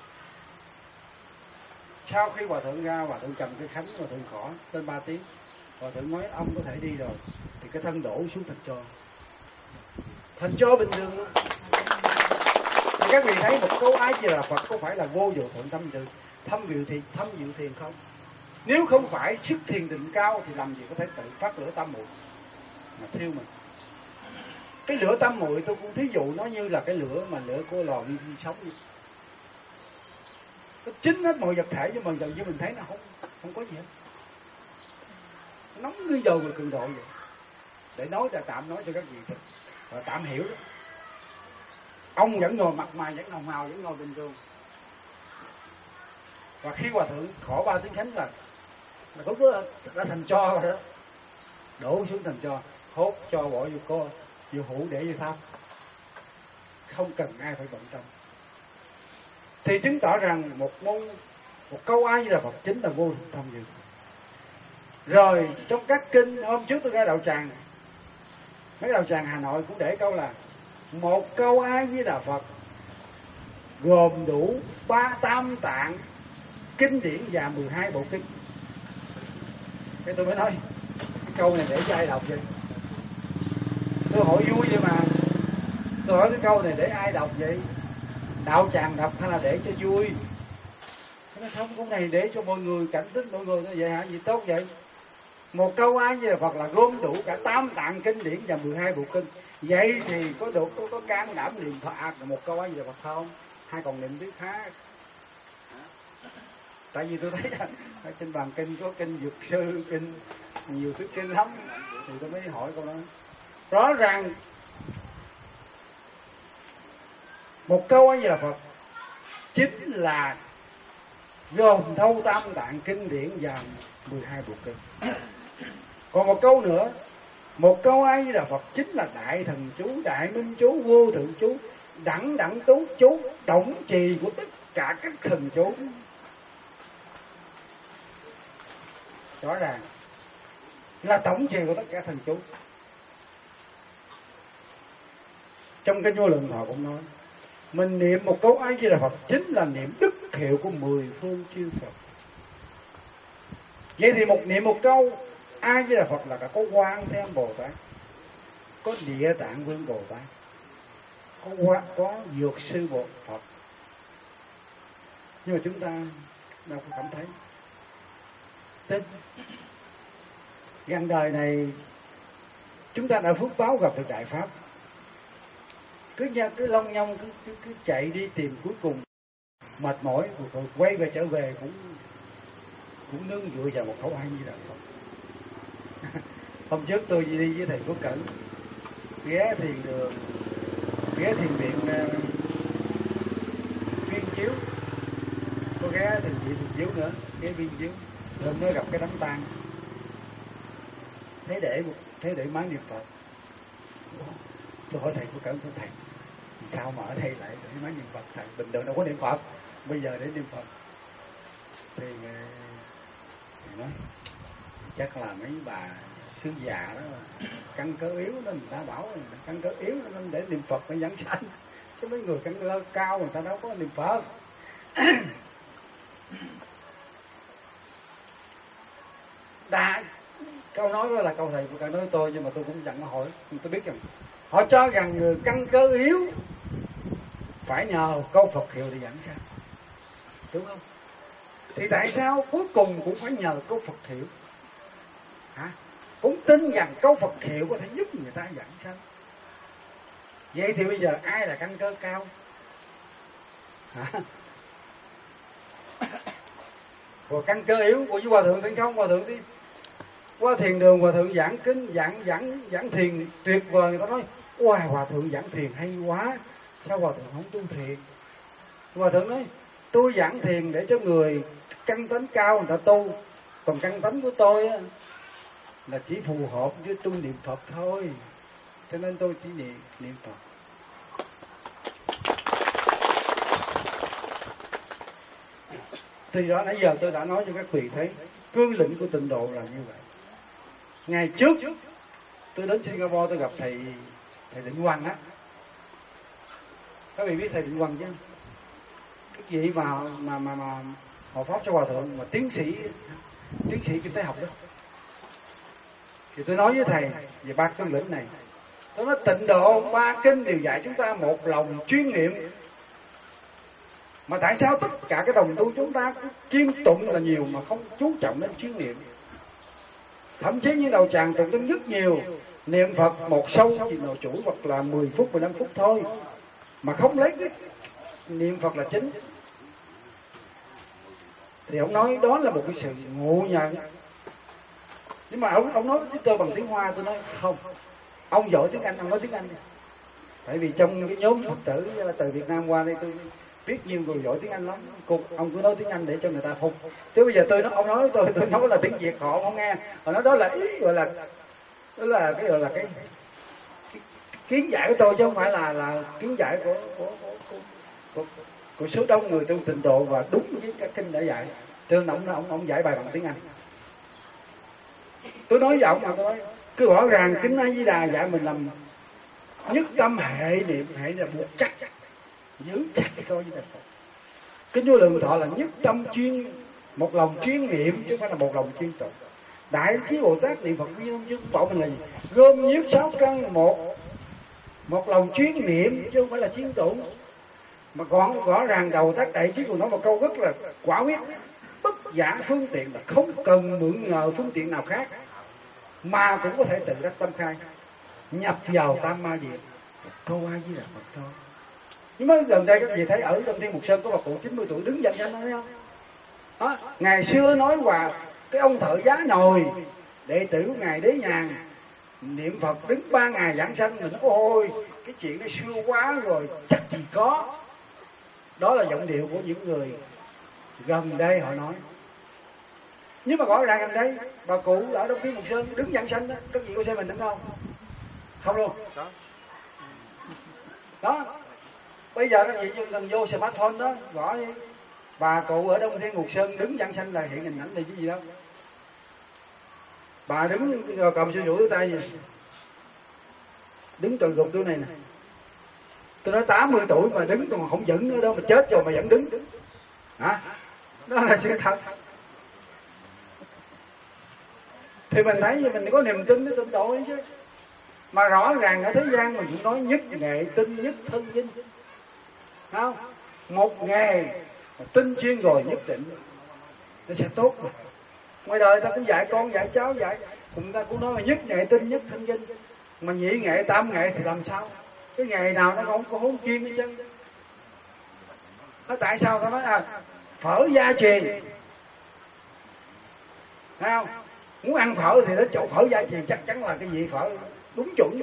Sau khi hòa thượng ra, hòa thượng cầm cái khánh, hòa thượng khỏ tên ba tiếng, hòa thượng nói ông có thể đi rồi, thì cái thân đổ xuống thành tro, thành tro bình thường luôn. Thì các vị thấy một câu Ái Di Đà Phật có phải là vô vô thượng tâm từ thâm diệu thiền thâm diệu thiền không? Nếu không phải sức thiền định cao thì làm gì có thể tự phát lửa tam muội mà thiêu mình. Cái lửa tam muội tôi cũng thí dụ nó như là cái lửa mà lửa của lò vi sinh sống vậy. Nó chín hết mọi vật thể, nhưng mà gần như mình thấy nó không không có gì hết, nóng như dầu và cường độ vậy. Để nói là tạm nói cho các vị và tạm hiểu đó. Ông vẫn ngồi mặt mày vẫn hồng hào, vẫn ngồi bình thường. Và khi hòa thượng khỏ ba tiếng khánh là là cũng đã, đã thành tro rồi đó, đổ xuống thành tro, hốt cho bỏ vô co vô hũ để vô thăm, không cần ai phải bận tâm. Thì chứng tỏ rằng một môn một câu Ái Di Đà Phật chính là vô thượng tâm diệu. Rồi trong các kinh hôm trước tôi ra đạo tràng, mấy đạo tràng Hà Nội cũng để câu là một câu Ái Di Đà Phật gồm đủ ba tam tạng kinh điển và mười hai bộ kinh. Cái tôi mới nói cái câu này để cho ai đọc vậy? Tôi hỏi vui vậy mà. Tôi hỏi cái câu này để ai đọc vậy? Đạo tràng đọc hay là để cho vui? Nó không, câu này để cho mọi người cảnh thức mọi người. Nó vậy hả? Gì tốt vậy? Một câu Ái Di Đà Phật là gồm đủ cả tám tạng kinh điển và mười hai bộ kinh. Vậy thì có đủ có, có can đảm niệm Phật à, một câu Ái Di Đà Phật không? Hay còn niệm tiếng khác? Tại vì tôi thấy ở trên bàn kinh có kinh Dược Sư, kinh nhiều thứ kinh lắm, thì tôi mới hỏi câu đó. Rõ ràng một câu Ái Di Đà Phật chính là gồm thâu tam tạng kinh điển và mười hai bộ kinh. Còn một câu nữa, một câu Ái Di Đà Phật chính là đại thần chú, đại minh chú, vô thượng chú, đẳng đẳng tú chú, tổng trì của tất cả các thần chú. Rõ ràng là tổng trì của tất cả thần chú. Trong cái Vô Lượng Thọ cũng nói, mình niệm một câu Ái Di Đà Phật chính là niệm đức hiệu của mười phương chư Phật. Vậy thì một niệm một câu Ái Di Đà Phật là có Quan Thế Âm Bồ Tát, có Địa Tạng Vương Bồ Tát, có có, có Dược Sư Bồ Phật. Nhưng mà chúng ta đâu có cảm thấy. Tin gần đời này chúng ta đã phước báo gặp được Đại Pháp, cứ nha cứ long nhong cứ, cứ cứ chạy đi tìm, cuối cùng mệt mỏi rồi quay về trở về cũng cũng nương dựa vào một khẩu Ái Di Đà Phật. Hôm trước tôi đi với thầy Phước Cẩn ghé thiền đường, ghé thiền viện uh, Viên Chiếu, có ghé thiền viện Viên Chiếu nữa, ghé Viên Chiếu, rồi mới gặp cái đám tang, thế để thế để máy niệm Phật. Tôi hỏi thầy Phước Cẩn, tôi thầy sao mà ở đây lại để máy niệm Phật? Thầy bình thường đâu có niệm Phật, bây giờ để niệm Phật. Thì thầy nói chắc là mấy bà sư già đó căn cơ yếu đó, người ta bảo căn cơ yếu đó, nên để niệm Phật mới giảng sanh, chứ mấy người căn cơ cao người ta đâu có niệm Phật. Đã câu nói đó là câu thầy của cả nói tôi, nhưng mà tôi cũng chẳng có hỏi, tôi biết rằng họ cho rằng người căn cơ yếu phải nhờ câu Phật hiệu để giảng sanh, đúng không? Thì tại sao cuối cùng cũng phải nhờ câu Phật hiệu? Hả? Cũng tin rằng câu Phật hiệu có thể giúp người ta giảng sanh. Vậy thì bây giờ ai là căn cơ cao? Hả? Rồi căn cơ yếu của với Hòa Thượng thì không, Hòa Thượng đi qua thiền đường, Hòa Thượng giảng kinh, giảng giảng giảng thiền tuyệt vời, người ta nói wow, Hòa Thượng giảng thiền hay quá, sao Hòa Thượng không tu thiền? Hòa Thượng nói tôi giảng thiền để cho người căn tánh cao người ta tu, còn căn tánh của tôi á, là chỉ phù hợp với tu niệm Phật thôi. cho nên tôi chỉ niệm niệm Phật. Thì đó nãy giờ tôi đã nói cho các vị thấy cương lĩnh của tịnh độ là như vậy. Ngày trước tôi đến Singapore tôi gặp thầy thầy Định Quang á. Các vị biết thầy Định Quang chứ? Cái gì mà mà mà mà hộ pháp cho hòa thượng mà tiến sĩ tiến sĩ kinh tế học đó. Thì tôi nói với thầy về ba cương lĩnh này. Tôi nói tịnh độ ba kinh đều dạy chúng ta một lòng chuyên niệm. Mà tại sao tất cả cái đồng tu chúng ta cứ kiêm tụng là nhiều mà không chú trọng đến chuyên niệm? Thậm chí như đầu tràng tụng đến rất nhiều, niệm Phật một sâu gì nội chủ hoặc là mười phút, mười lăm phút thôi, mà không lấy cái niệm Phật là chính. Thì ông nói đó là một cái sự ngộ nhận. Nhưng mà ông, ông nói với tôi bằng tiếng Hoa, tôi nói không. Ông giỏi tiếng Anh, ông nói tiếng Anh đi. Tại vì trong cái nhóm Phật tử từ Việt Nam qua đây tôi biết nhiều người giỏi tiếng Anh lắm. Cô, ông cứ nói tiếng Anh để cho người ta phục. Chứ bây giờ tôi nói, ông nói tôi tôi nói là tiếng Việt họ không nghe. Họ nói đó là ý gọi là đó là cái gọi là cái, cái kiến giải của tôi chứ không phải là là kiến giải của của của, của, của, của số đông người tu tịnh độ và đúng với các kinh đã dạy. Cho nên ông ông ông giải bài bằng tiếng Anh. Tôi nói với ông mà tôi nói cứ rõ ràng kinh A Di Đà dạy mình làm nhất tâm hệ niệm, hệ là buộc chắc, giữ chặt cái câu Di Đà Phật. Kinh Vô Lượng Thọ là nhất tâm chuyên, một lòng chuyên niệm chứ không phải là một lòng chuyên tụng. Đại Trí Bồ Tát niệm Phật Viên chứ bộ mình là gì? Gom nhiếp sáu căn một, một lòng chuyên niệm chứ không phải là chuyên tụng. Mà còn rõ ràng đầu tác Đại Trí còn nói một câu rất là quả quyết: bất giả phương tiện, là không cần mượn nhờ phương tiện nào khác mà cũng có thể tự đắc tâm khai, nhập vào tam ma diệt, câu A Di Đà Phật thôi. Nhưng mà gần đây các vị thấy ở trong Thiên Mục Sơn có một cụ chín mươi tuổi đứng danh danh nói không? Đó, ngày xưa nói hòa cái ông thợ giá nồi, đệ tử của ngài Đế Nhàn niệm Phật đứng ba ngày giảng sanh, mình nói ôi cái chuyện nó xưa quá rồi, chắc gì có. Đó là giọng điệu của những người gần đây họ nói. Nhưng mà rõ ràng gần đây bà cụ ở trong Thiên Mục Sơn đứng giảng sanh đó, các vị có xem mình đúng không? Không luôn. Đó. Đó. Bây giờ các vị chỉ cần vô smartphone đó gõ đi, bà cụ ở Đông Thiên Mục Sơn đứng giảng sanh là hiện hình ảnh này chứ gì đâu. Bà đứng rồi cầm sưu rủi tay gì, đứng tròn gục tôi này nè. Tôi nói tám mươi tuổi mà đứng còn không vững nữa đâu, mà chết rồi mà vẫn đứng. Hả? Đó là sự thật. Thì mình thấy như mình có niềm tin với tịnh độ ấy chứ. Mà rõ ràng ở thế gian mình cũng nói nhất nghệ tinh nhất thân vinh. Không? Một nghề mà tinh chuyên rồi nhất định nó sẽ tốt rồi. Ngoài đời ta cũng dạy con, dạy cháu, dạy chúng ta cũng nói là nhất nghệ tinh nhất thân vinh. Mà nhị nghệ, tam nghệ thì làm sao? Cái nghề nào nó không có hôn chuyên hết chứ. Nói tại sao ta nói à phở gia truyền, thấy không? Muốn ăn phở thì đến chỗ phở gia truyền chắc chắn là cái vị phở đúng chuẩn.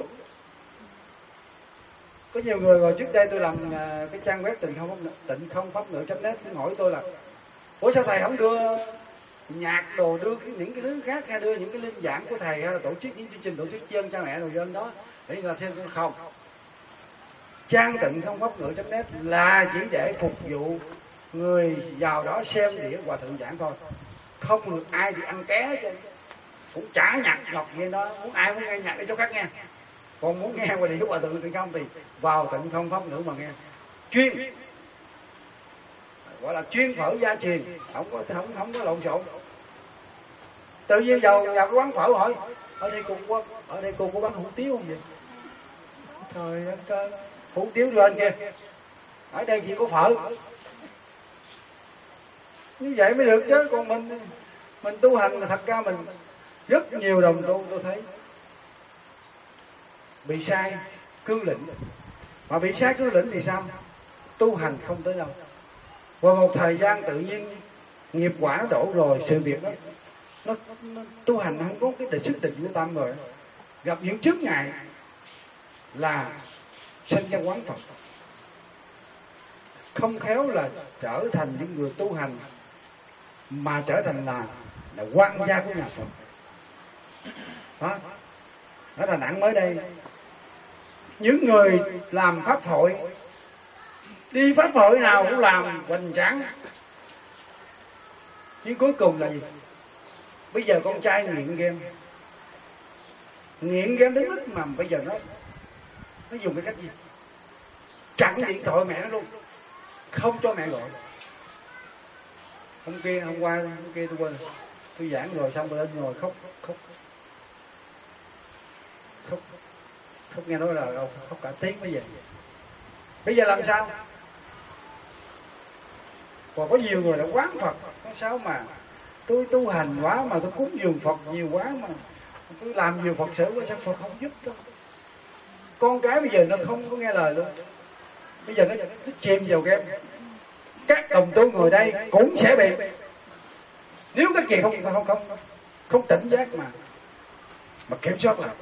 Có nhiều người rồi trước đây tôi làm cái trang web tịnh không tịnh không pháp ngữ chấm net hỏi tôi là ủa sao thầy không đưa nhạc đồ, đưa cái, những cái thứ khác, hay đưa những cái linh giảng của thầy, hay là tổ chức những chương trình tổ chức tri ân cha mẹ rồi lên đó để là thêm không? Trang tịnh không pháp ngữ chấm net là chỉ để phục vụ người vào đó xem đĩa hòa thượng giảng thôi, không được ai đi ăn ké chứ, cũng chả nhạc ngọc gì đó. Muốn ai muốn nghe nhạc để cho khác nghe, còn muốn nghe qua đĩa hòa thượng tịnh không thì vào tịnh không pháp ngữ mà nghe chuyên, gọi là chuyên phở gia truyền, không có không không có lộn xộn. Tự nhiên vào vào cái quán phở hỏi ở đây cô có ở đây cô có bán hủ tiếu không vậy? Trời ơi, hủ tiếu đưa anh kia, ở đây chỉ có phở. Như vậy mới được chứ. Còn mình mình tu hành là thật ra mình rất nhiều đồng tu tôi thấy bị sai cương lĩnh, mà bị sai cương lĩnh thì sao? Tu hành không tới đâu. Qua một thời gian tự nhiên nghiệp quả nó đổ rồi, sự việc đó nó, nó tu hành nó không có cái sức định của tâm rồi, gặp những chướng ngại là sanh ra quán Phật, không khéo là trở thành những người tu hành mà trở thành là là quan gia của nhà Phật. Đó, đó là nặng. Mới đây những người làm pháp hội, đi pháp hội nào cũng làm hoành tráng, nhưng cuối cùng là gì? Bây giờ con trai nghiện game, nghiện game đến mức mà bây giờ nó nó dùng cái cách gì? Chặn điện thoại mẹ nó luôn, không cho mẹ gọi. Hôm kia hôm qua hôm kia tôi quên, tôi giảng rồi xong rồi lên ngồi khóc khóc khóc khóc nghe nói là khóc cả tiếng mới về. Bây giờ làm sao? Còn có nhiều người đã quán Phật, có sao mà tôi tu hành quá, mà tôi cúng dường Phật nhiều quá, mà tôi làm nhiều Phật sự quá, sao Phật không giúp tôi? Con cái bây giờ nó không có nghe lời luôn, bây giờ nó, nó chìm vào game. Các đồng tu ngồi đây cũng sẽ bị, nếu các kỳ không không không không tỉnh giác mà mà kiểm soát lại.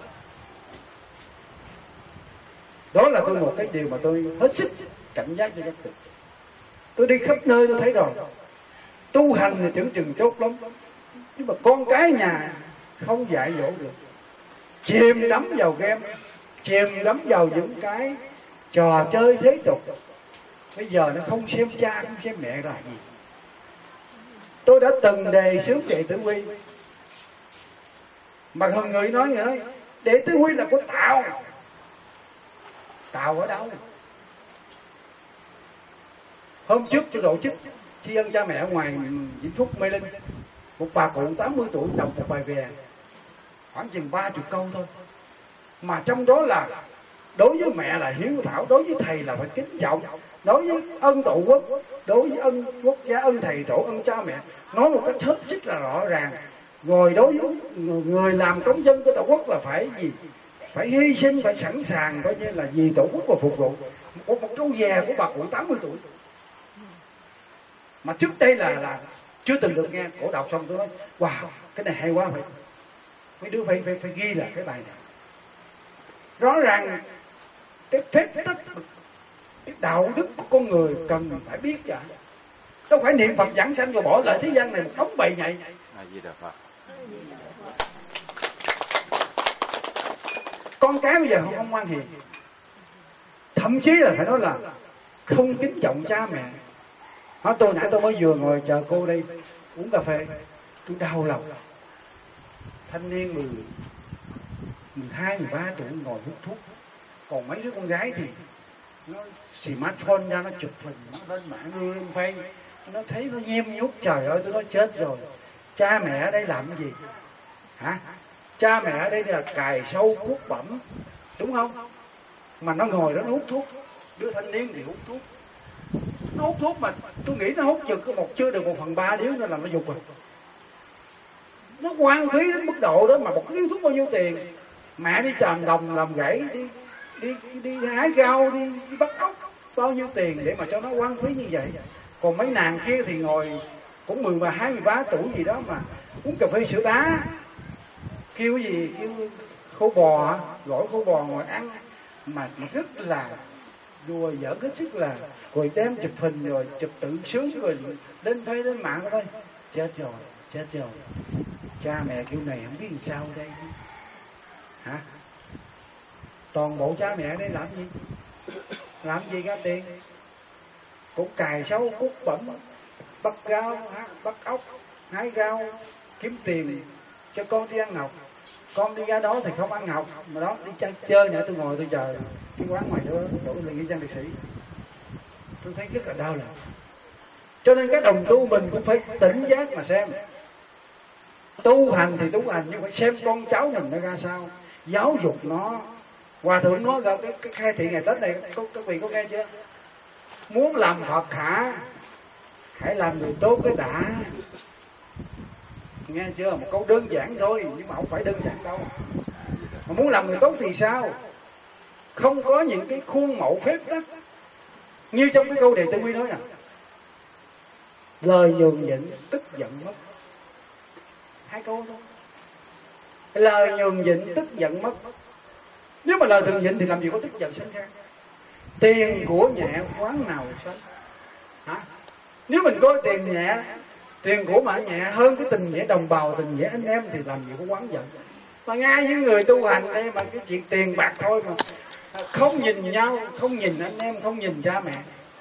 Đó là tôi một cái điều mà tôi hết sức cảnh giác cho các vị. Tôi đi khắp nơi tôi thấy rồi, tu hành thì tưởng chừng chốt lắm, nhưng mà con cái nhà không dạy dỗ được, chìm đắm vào game, chìm đắm vào những cái trò chơi thế tục. Bây giờ nó không xem cha, không xem mẹ là gì. Tôi đã từng đề xướng đệ tử quy, mà hơn người nói nữa, đệ tử quy là của Tạo. Tạo ở đâu? Hôm trước tôi tổ chức tri ân cha mẹ ở ngoài Vĩnh Phúc Mê Linh, một bà cụ tám mươi tuổi đọc một bài về khoảng chừng ba chục câu thôi, mà trong đó là đối với mẹ là hiếu thảo, đối với thầy là phải kính trọng, đối với ân tổ quốc, đối với ân quốc gia, ân thầy tổ, ân cha mẹ, nói một cách hết sức là rõ ràng. Rồi đối với người làm công dân của tổ quốc là phải gì? Phải hy sinh, phải sẵn sàng, coi như là vì tổ quốc và phục vụ. Một, một câu về của bà cụ tám mươi tuổi, mà trước đây là là chưa từng được nghe. Cổ đọc xong tôi nói wow, cái này hay quá, phải mấy đứa phải phải, phải ghi là cái bài này. Rõ ràng cái phép tắc, cái đạo đức của con người cần phải biết vậy. Đâu phải niệm Phật giảng sanh rồi bỏ lại thế gian này một đống bậy nhạy. Con cái bây giờ không, không ngoan hiền, thậm chí là phải nói là không kính trọng cha mẹ. Nói tôi nãy tôi mới vừa ngồi chờ cô đây uống cà phê, tôi đau lòng. Thanh niên mười mười hai mười ba tuổi ngồi hút thuốc, còn mấy đứa con gái thì nó smartphone ra, nó chụp hình, nó lên mạng đưa lên Facebook, nó thấy nó nhem nhút. Trời ơi, tôi nói chết rồi. Cha mẹ ở đây làm cái gì hả? Cha mẹ ở đây là cài sâu cuốc bẩm, đúng không? Mà nó ngồi đó nó hút thuốc. Đứa thanh niên thì hút thuốc, nó hút thuốc mà tôi nghĩ nó hút chừng có một chưa được một phần ba điếu nữa là nó dục rồi. Nó hoang phí đến mức độ đó, mà một điếu thuốc bao nhiêu tiền? Mẹ đi tràm đồng làm gãy, đi đi đi hái rau, đi, đi bắt ốc, bao nhiêu tiền để mà cho nó hoang phí như vậy? Còn mấy nàng kia thì ngồi cũng mười và hai mười ba tuổi gì đó mà uống cà phê sữa đá, kêu gì kêu khô bò, gỏi khô bò ngồi ăn, mà, mà rất là đùa giỡn hết sức là, rồi đem chụp hình rồi chụp tự sướng rồi lên thấy lên mạng thôi. Chết rồi, chết rồi. Cha mẹ kiểu này không biết làm sao đây hả? Toàn bộ cha mẹ đây làm gì? Làm gì ra tiền? Cũng cài sâu cút bẩm, bắt rau, bắt ốc, hái rau, kiếm tiền cho con đi ăn học. Con đi ra đó thì không ăn học, mà đó đi chơi, chơi nữa. Tôi ngồi tôi chờ cái quán ngoài đó đổ lên nghĩa trang liệt sĩ, tôi thấy rất là đau lòng. Cho nên các đồng tu mình cũng phải tỉnh giác mà xem. Tu hành thì tu hành, nhưng phải xem con cháu mình nó ra sao, giáo dục nó. Hòa thượng nói ra cái, cái khai thị ngày Tết này, các, các vị có nghe chưa? Muốn làm Phật hả? Hãy làm người tốt cái đã. Nghe chưa? Một câu đơn giản thôi, nhưng mà không phải đơn giản đâu. Mà muốn làm người tốt thì sao? Không có những cái khuôn mẫu phép tắc. Như trong cái câu Đệ Tử Quy nói nè, lời nhường nhịn tức giận mất. Hai câu thôi. Lời nhường nhịn tức giận mất. Nếu mà lời nhường nhịn thì làm gì có tức giận sanh ra? Tiền của nhẹ quán nào sanh? Hả? Nếu mình có tiền nhẹ, tiền của mà nhẹ hơn cái tình nghĩa đồng bào, tình nghĩa anh em thì làm gì có quán giận. Mà ngay những người tu hành đây mà cái chuyện tiền bạc thôi mà không nhìn nhau, không nhìn anh em, không nhìn cha mẹ.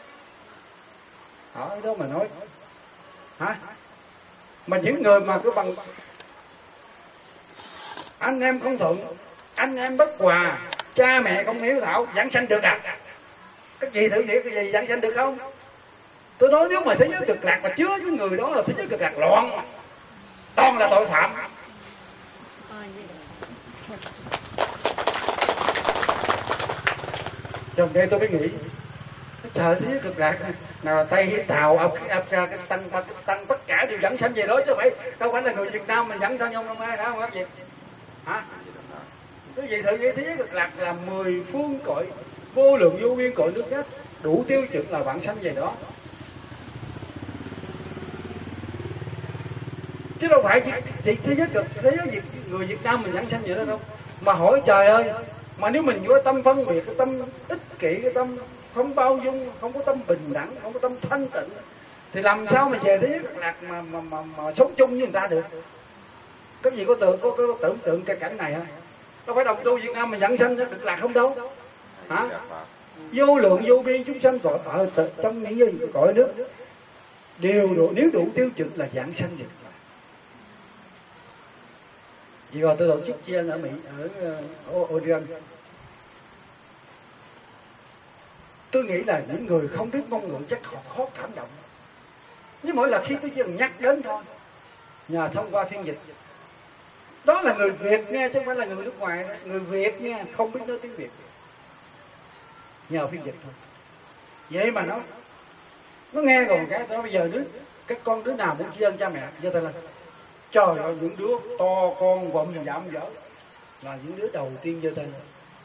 Ở đó mà nói hả? Mà những người mà cứ bằng anh em không thuận, anh em bất hòa, cha mẹ không hiếu thảo, giảng sanh được à? Các vị thử nghĩ cái gì giảng sanh được không? Tôi nói nếu mà thế giới cực lạc mà chứa cái người đó là thế giới cực lạc loạn, toàn là tội phạm. Trong đây tôi mới nghĩ trời, thế giới cực lạc nào là Tây Tàu, Africa, cái tăng cái tăng tất cả đều dẫn sanh về đó chứ phải đâu phải là người Việt Nam mình dẫn sanh không, không ai đó không các gì hả? Cái gì thử nghĩ thế giới cực lạc là mười phương cõi vô lượng vô biên cõi nước khác, đủ tiêu chuẩn là vãng sanh về đó, chứ đâu phải chỉ, chỉ thế giới cực thế giới Việt, người Việt Nam mình dẫn sanh về đó đâu. Mà hỏi trời ơi, mà nếu mình có tâm phân biệt, cái tâm ích kỷ, cái tâm không bao dung, không có tâm bình đẳng, không có tâm thanh tịnh, thì làm sao mà về thế giới cực lạc mà mà, mà mà sống chung với người ta được? Các vị có tưởng có, có, có tưởng tượng cái cảnh này hả? Đâu phải đồng tu Việt Nam mà dẫn sanh cực lạc không đâu hả? Vô lượng vô biên chúng sanh cõi ở trong những gì cõi nước đều đủ, nếu đủ tiêu chuẩn là giảng sanh cực lạc. Vì rồi tôi tổ chức chi ăn ở Mỹ, ở uh, Oregon. Tôi nghĩ là những người không biết ngôn ngữ chắc họ khó cảm động. Nhưng mỗi lần khi tôi chỉ nhắc đến thôi, nhờ thông qua phiên dịch, đó là người Việt nghe chứ không phải là người nước ngoài. Người Việt nghe không biết nói tiếng Việt, nhờ phiên dịch thôi. Vậy mà nó nó nghe còn cái đó bây giờ đứa các con đứa nào muốn tri ân cha mẹ giơ tay lên. Trời ơi, những đứa to con gồm giảm dở là những đứa đầu tiên giơ tay lên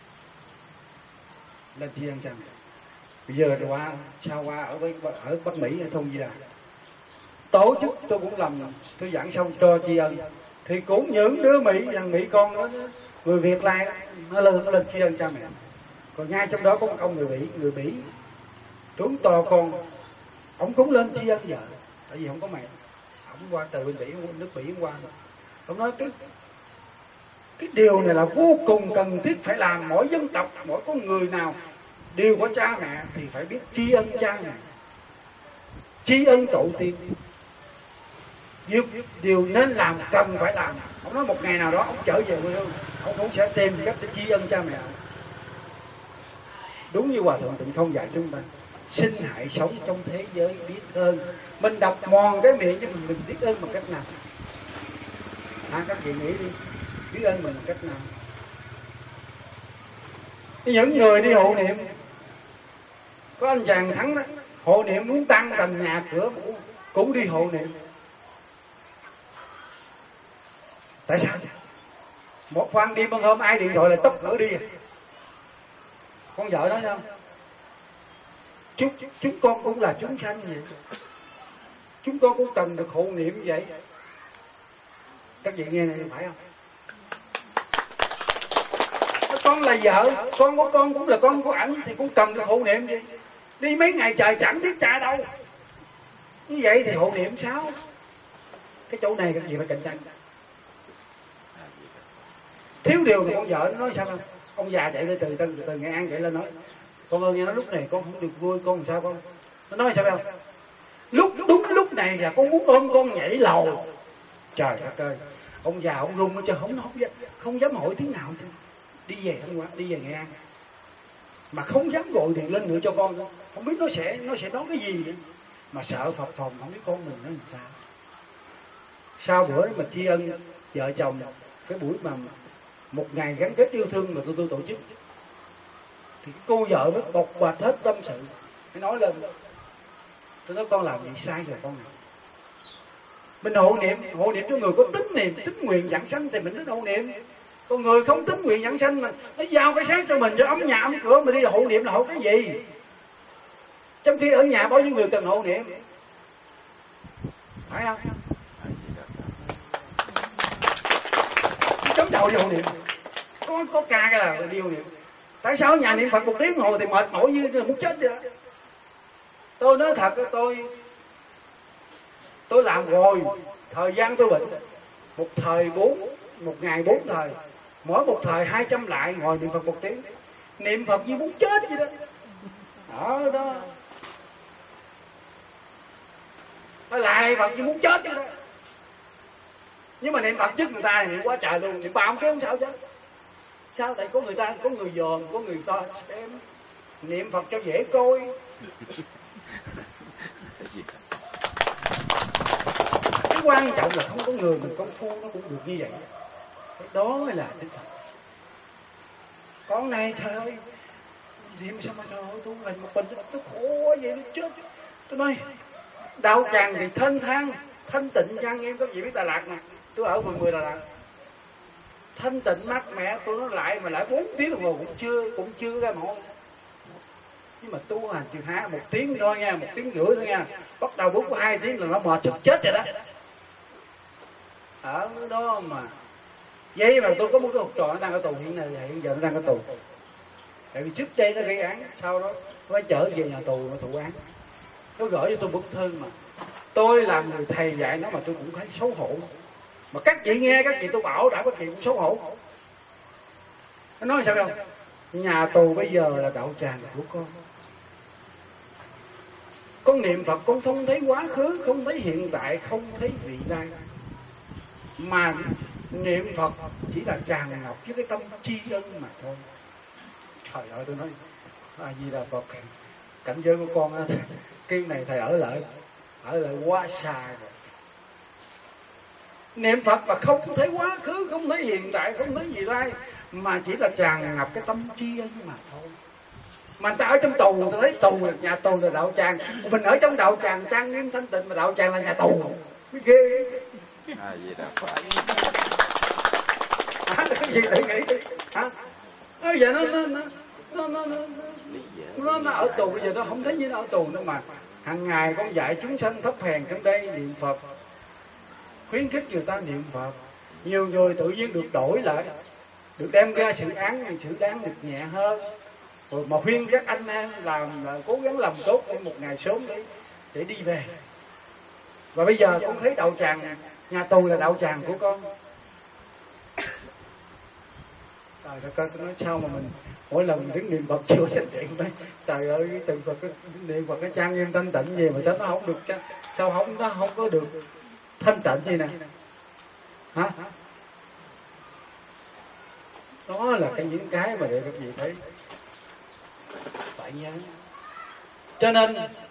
là tri ân cha mẹ. Bây giờ rồi qua sao qua ở với ở Bắc Mỹ hay không gì là tổ chức tôi cũng làm, tôi giảng xong cho tri ân thì cũng những đứa Mỹ, thằng Mỹ con đó, người Việt lại nó lên nó lên tri ân cha mẹ. Còn ngay trong đó có một ông người Mỹ, người Mỹ tướng to con, ông cũng lên tri ân vợ, tại vì không có mẹ, ông qua từ bên Mỹ, nước Mỹ qua. Ông nói cái cái điều này là vô cùng cần thiết phải làm. Mỗi dân tộc, mỗi con người nào đều có cha mẹ thì phải biết tri ân cha mẹ, tri ân tổ tiên. Điều, điều nên làm, cần phải làm. Ông nói một ngày nào đó ông trở về quê hương, ông cũng sẽ tìm cách để tri ân cha mẹ. Đúng như Hòa Thượng Tịnh Không dạy chúng ta, xin hãy sống trong thế giới biết ơn. Mình đọc mòn cái miệng cho mình, mình biết ơn bằng cách nào? À, các vị nghĩ đi, biết ơn mình bằng cách nào? Những người đi hộ niệm, có anh chàng Thắng đó, hộ niệm muốn tăng tầng nhà cửa cũng đi hộ niệm. Tại sao? Một khoan đi một hôm ai điện thoại là tốc cửa đi. Con vợ nói không? Chúng, chúng con cũng là chúng sanh vậy. Chúng con cũng cần được hộ niệm vậy. Các vị nghe này phải không? Con là vợ, con của con cũng là con của ảnh thì cũng cần được hộ niệm vậy. Đi mấy ngày trời chẳng biết cha đâu. Như vậy thì hộ niệm sao? Cái chỗ này các vị phải cạnh tranh. Thiếu điều thì con vợ nó nói sao không? Ông già chạy lên từ từ từ Nghệ An chạy lên nói, con ơi nghe nói lúc này con không được vui, con làm sao con? Nó nói sao không? Lúc đúng lúc này là con muốn ôm con nhảy lầu. Trời đất ơi, ông già ông run chứ không không dám, không dám hỏi tiếng nào chứ. Đi về không qua, đi về Nghệ An mà không dám gọi điện lên nữa cho con, không biết nó sẽ nó sẽ nói cái gì nữa. Mà sợ phập phồng không biết con mình nó làm sao. Sau bữa mà tri ân vợ chồng, cái buổi mà một ngày gắn kết yêu thương mà tôi tôi tổ chức, thì cô vợ mới bộc bạch hết tâm sự, mới nói lên. Tôi nói con làm gì sai rồi con này. Mình hộ niệm, hộ niệm cho người có tín niệm, tín nguyện vãng sanh thì mình đến hộ niệm. Còn người không tín nguyện vãng sanh mà nó giao cái sáng cho mình cho ấm nhà ấm cửa, mình đi hộ niệm là hộ cái gì? Trong khi ở nhà bao nhiêu người cần hộ niệm, phải không? Chống đầu đi hộ niệm, có có ca cái là đi hộ niệm. Tại sao ở nhà niệm Phật một tiếng hồi thì mệt mỏi như muốn chết vậy đó. Tôi nói thật, tôi tôi làm rồi, thời gian tôi bệnh, một thời bốn, một ngày bốn thời, mỗi một thời hai trăm lại ngồi niệm Phật một tiếng. niệm Phật như muốn chết vậy đó. Ở đó nó lại Phật như muốn chết vậy đó. Nhưng mà niệm Phật giúp người ta thì niệm quá trời luôn. Niệm ba ông kêu không sao chứ. Sao? Tại có người ta, có người dòm, có người ta xem. Niệm Phật cho dễ coi. Cái quan trọng là không có người mình công phu nó cũng được như vậy. Cái đó mới là Đức Phật. Con này trời ơi, niệm sao mà trời ơi, tôi làm một mình tôi khổ quá vậy, nó chết. Tôi nói đạo tràng thì thanh thang, thanh tịnh trang nghiêm. Các vị biết Đà Lạt nè, tôi ở phường mười Đà Lạt, thanh tịnh mát mẻ. Tôi nói lại mà lại bốn tiếng đồng hồ cũng chưa cũng chưa ra mộ. Nhưng mà tu hành chừng há một tiếng thôi nha, một tiếng rưỡi thôi nha, bắt đầu bước có hai tiếng là nó mệt sắp chết rồi đó. Ở đó mà vậy mà tôi có một cái học trò nó đang ở tù hiện nay, hiện giờ nó đang ở tù. Tại vì trước đây nó gây án, sau đó nó trở về nhà tù nó thụ án. Nó gửi cho tôi bức thư mà tôi làm người thầy dạy nó mà tôi cũng thấy xấu hổ. Mà các chị nghe, các chị tôi bảo đảm các chị cũng xấu hổ. Nó nói sao đâu? Nhà tù bây giờ là đạo tràng của con. Con niệm Phật con không thấy quá khứ, không thấy hiện tại, không thấy vị lai. Mà niệm Phật chỉ là tràn ngập với cái tâm tri ân mà thôi. Trời ơi, tôi nói A Di Đà Phật, cảnh giới của con á, cái này thầy ở lại ở lại quá xa rồi. Niệm Phật mà không thấy quá khứ, không thấy hiện tại, không thấy gì lai, mà chỉ là tràn ngập cái tâm tri ân mà thôi. Mà người ta ở trong tù, người ta thấy tù là nhà tù là đạo tràng, mình ở trong đạo tràng trang nghiêm thanh tịnh mà đạo tràng là nhà tù, cái ghê. À, gì đó phải. Hả? Cái gì tự nghĩ? Hả? Nó giờ nó nó nó nó nó nó, nó, nó ở tù, bây giờ nó không thấy như nó ở tù nữa mà. Hàng ngày con dạy chúng sanh thấp hèn trong đây niệm Phật, khuyến khích người ta niệm Phật. Nhiều người tự nhiên được đổi lại, được đem ra sự án, sự đáng được nhẹ hơn. Rồi mà khuyên các anh em làm là cố gắng làm tốt để một ngày sớm để để đi về. Và bây giờ con thấy đạo tràng, nhà tù là đạo tràng của con. Trời ơi, tôi nói sao mà mình mỗi lần mình đứng niệm Phật chưa chánh điện đấy. Trời ơi, cái từ Phật, cái niệm Phật cái trang nghiêm thanh tịnh gì mà sao nó không được, sao không nó không có được thanh tịnh gì nè. Hả? Đó là cái những cái mà để các vị thấy phải nhớ. Cho nên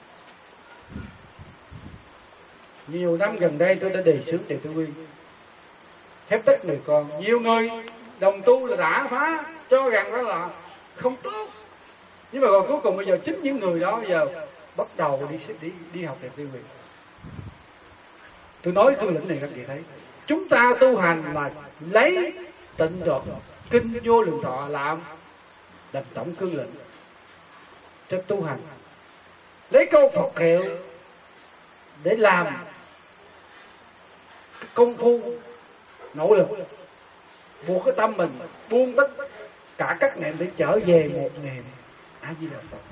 nhiều năm gần đây tôi đã đề xướng Trì Tư Nguyên phép tất người con. Nhiều người đồng tu là đã phá cho rằng đó là không tốt, nhưng mà còn cuối cùng bây giờ chính những người đó giờ bắt đầu đi đi đi học Trì Tư Nguyên. Tôi nói cương lĩnh này các vị thấy, chúng ta tu hành là lấy tịnh độ kinh Vô Lượng Thọ làm làm tổng cương lĩnh cho tu hành, lấy câu Phật hiệu để làm công phu nỗ lực, buộc cái tâm mình buông tất cả các niệm để trở về một niệm A Di Đà Phật.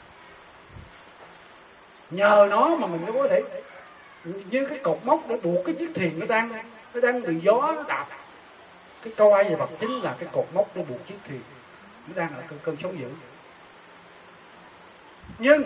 Nhờ nó mà mình mới có thể như cái cột mốc để buộc cái chiếc thuyền nó đang nó đang bị gió nó đạp. Cái câu A Di Đà Phật chính là cái cột mốc để buộc chiếc thuyền nó đang ở cơn, cơn sóng dữ. Nhưng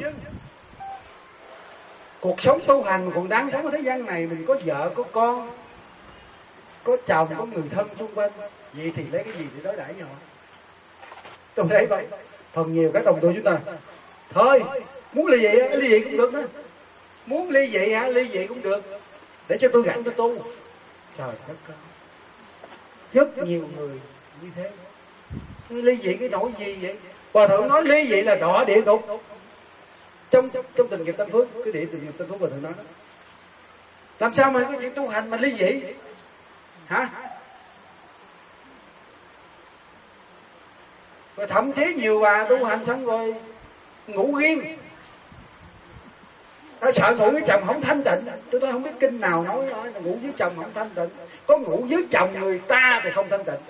cuộc sống tu hành còn đáng sống ở thế gian này, mình có vợ có con, có chồng, có người thân xung quanh, vậy thì lấy cái gì để đối đãi nhau? Tôi thấy vậy. Phần nhiều các đồng tu chúng ta thôi muốn ly dị ly dị cũng được đó, muốn ly dị hả ly dị cũng được, để cho tôi rảnh tôi tu. Trời đất ơi, rất nhiều người như thế. Ly dị cái nỗi gì vậy? Hòa thượng nói ly dị là đọa địa ngục. Trong trong tình nghiệp Tam Phước, cái địa tình nghiệp Tam Phước Hòa thượng nói đó. Làm sao mà cái chuyện tu hành mà ly dị? Hả? Rồi thậm chí nhiều bà tu hành xong rồi ngủ riêng. Nó sợ ngủ với chồng không thanh tịnh. Tôi nói không biết kinh nào nói, nói là ngủ với chồng không thanh tịnh. Có ngủ với chồng người ta thì không thanh tịnh.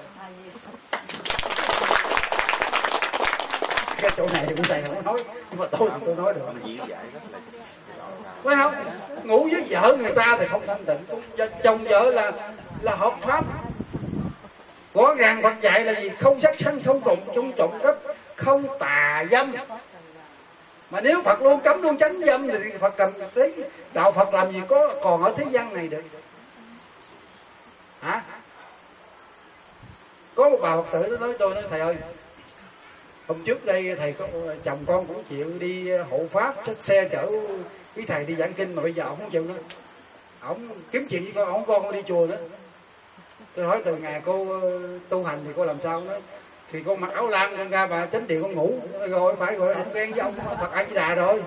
Cái chỗ này thì cũng thầy không nói, nhưng mà tôi tôi nói được. Phải không? Ngủ với vợ người ta thì không thanh tịnh. Chồng vợ là là hợp pháp. Rõ ràng Phật dạy là gì? Không sát sanh, không trộm, không trộm cắp, không tà dâm. Mà nếu Phật luôn cấm luôn tránh dâm thì Phật cầm tới đạo Phật làm gì có còn ở thế gian này được. Hả? Có một bà Phật tử nó nói tôi, nói thầy ơi, hôm trước đây thầy có chồng con cũng chịu đi hộ pháp, xách xe chở quý thầy đi giảng kinh, mà bây giờ ông không chịu nữa. Ông kiếm chuyện với con, ông con con đi chùa nữa. Tôi hỏi từ ngày cô tu hành thì cô làm sao? Nói thì con mặc áo lam con ra bà chánh điện con ngủ rồi, phải rồi ông quen với ông Phật A Di Đà rồi.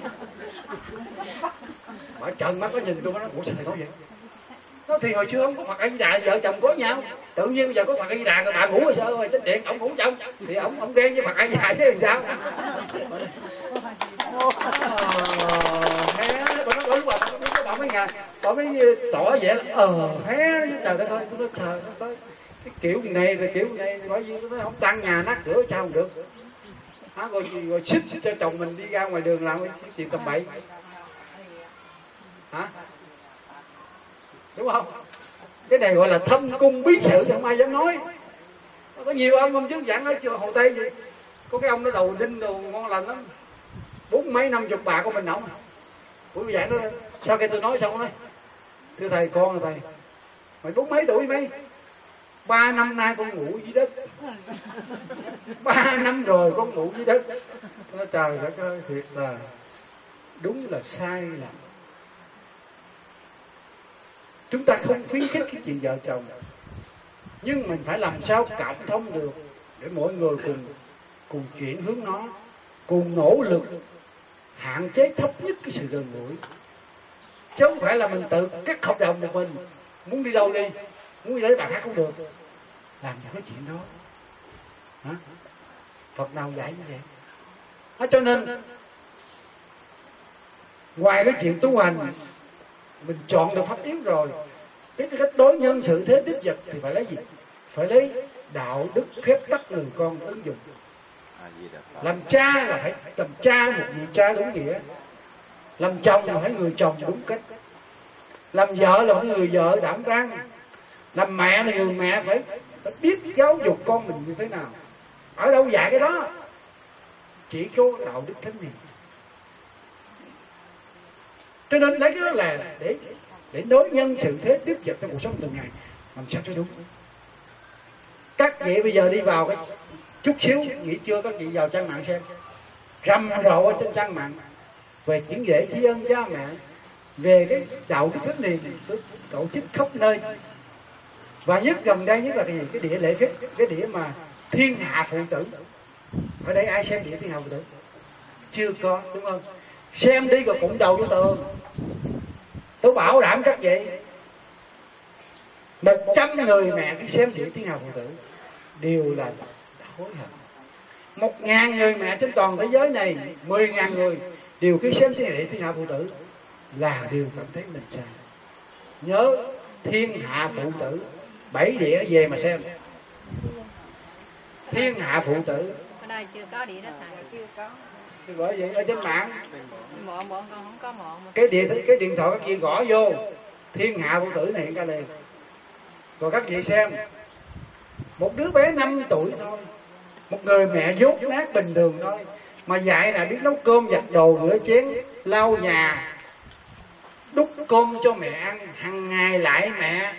Bà trợn mắt nó nhìn tôi, nó nói ủa sao thầy nói vậy? Nó thì hồi xưa không có Phật A Di Đà, vợ chồng có nhau, tự nhiên bây giờ có Phật A Di Đà rồi bà ngủ rồi sao rồi chánh điện ông ngủ chồng thì ông ông quen với Phật A Di Đà chứ làm sao? Bà nói bà mới ngà, bà mới tỏ vẻ là ờ hé trời đất ơi, tôi nói trời đất ơi, cái kiểu này rồi kiểu này bởi vì nó không tăng nhà nát cửa sao không được. Hả, rồi rồi xích cho chồng mình đi ra ngoài đường làm cái chuyện tầm bậy. Hả? Đúng không? Cái này gọi là thâm cung bí sự, không ai dám nói. Có nhiều ông hôm trước giảng ở chùa Hồ Tây gì, có cái ông nó đầu đinh đồ ngon lành lắm, bốn mấy năm chục bà của mình ổng. Buổi giảng đó sau khi tôi nói xong nói thưa thầy, con là thầy mày bốn mấy tuổi mấy? Ba năm nay con ngủ dưới đất. Ba năm rồi con ngủ dưới đất. Nó trời đất ơi, thiệt là đúng là sai lầm. Chúng ta không khuyến khích cái chuyện vợ chồng, nhưng mình phải làm sao cảm thông được để mỗi người cùng cùng chuyển hướng nó, cùng nỗ lực hạn chế thấp nhất cái sự gần gũi, chứ không phải là mình tự cắt hợp đồng một mình, muốn đi đâu đi, muốn đi lấy bà khác không được, làm gì có chuyện đó. Hả? Phật nào dạy như vậy? Hả? Cho nên ngoài cái chuyện tu hành mình chọn được pháp yếu rồi, cái cách đối nhân xử thế tiếp vật thì phải lấy gì? Phải lấy đạo đức phép tắc người con ứng dụng. Làm cha là phải làm cha một vị cha đúng nghĩa, làm chồng là phải người chồng đúng cách, làm vợ là phải người vợ đảm đang, làm mẹ là người mẹ phải, phải biết giáo dục con mình như thế nào. Ở đâu dạy cái đó? Chỉ có đạo đức thánh hiền. Cho nên lấy cái đó là để để đối nhân xử thế tiếp vật trong cuộc sống từng ngày làm sao cho đúng. Các vị bây giờ đi vào cái chút xíu nghỉ trưa, các vị vào trang mạng xem, rầm rộ ở trên trang mạng về những lễ tri ân cha mẹ, về cái đạo đức thánh hiền tổ chức khắp nơi. Và nhất gần đây nhất là cái gì? Cái đĩa lễ phép, cái đĩa mà thiên hạ phụ tử. Ở đây ai xem đĩa thiên hạ phụ tử? Chưa có, đúng không? Xem đi rồi cũng đầu vô tường. Tôi bảo đảm các vị, một trăm người mẹ khi xem đĩa thiên hạ phụ tử đều là hối hận. Một ngàn người mẹ trên toàn thế giới này, mười ngàn người đều khi xem đĩa thiên hạ phụ tử là đều cảm thấy mình sai. Nhớ thiên hạ phụ tử, bảy đĩa về mà xem. Thiên hạ phụ tử. Ở đây chưa có đĩa đó thầy, chưa có. Tôi gọi vậy ở trên mạng. Mọn bọn con không có mọn. Cái điện cái điện thoại các chị gõ vô thiên hạ phụ tử này ra liền. Rồi các chị xem, một đứa bé năm tuổi thôi, một người mẹ dốt nát bình thường thôi, mà dạy là biết nấu cơm, giặt đồ, rửa chén, lau nhà, đút cơm cho mẹ ăn, hàng ngày lại mẹ.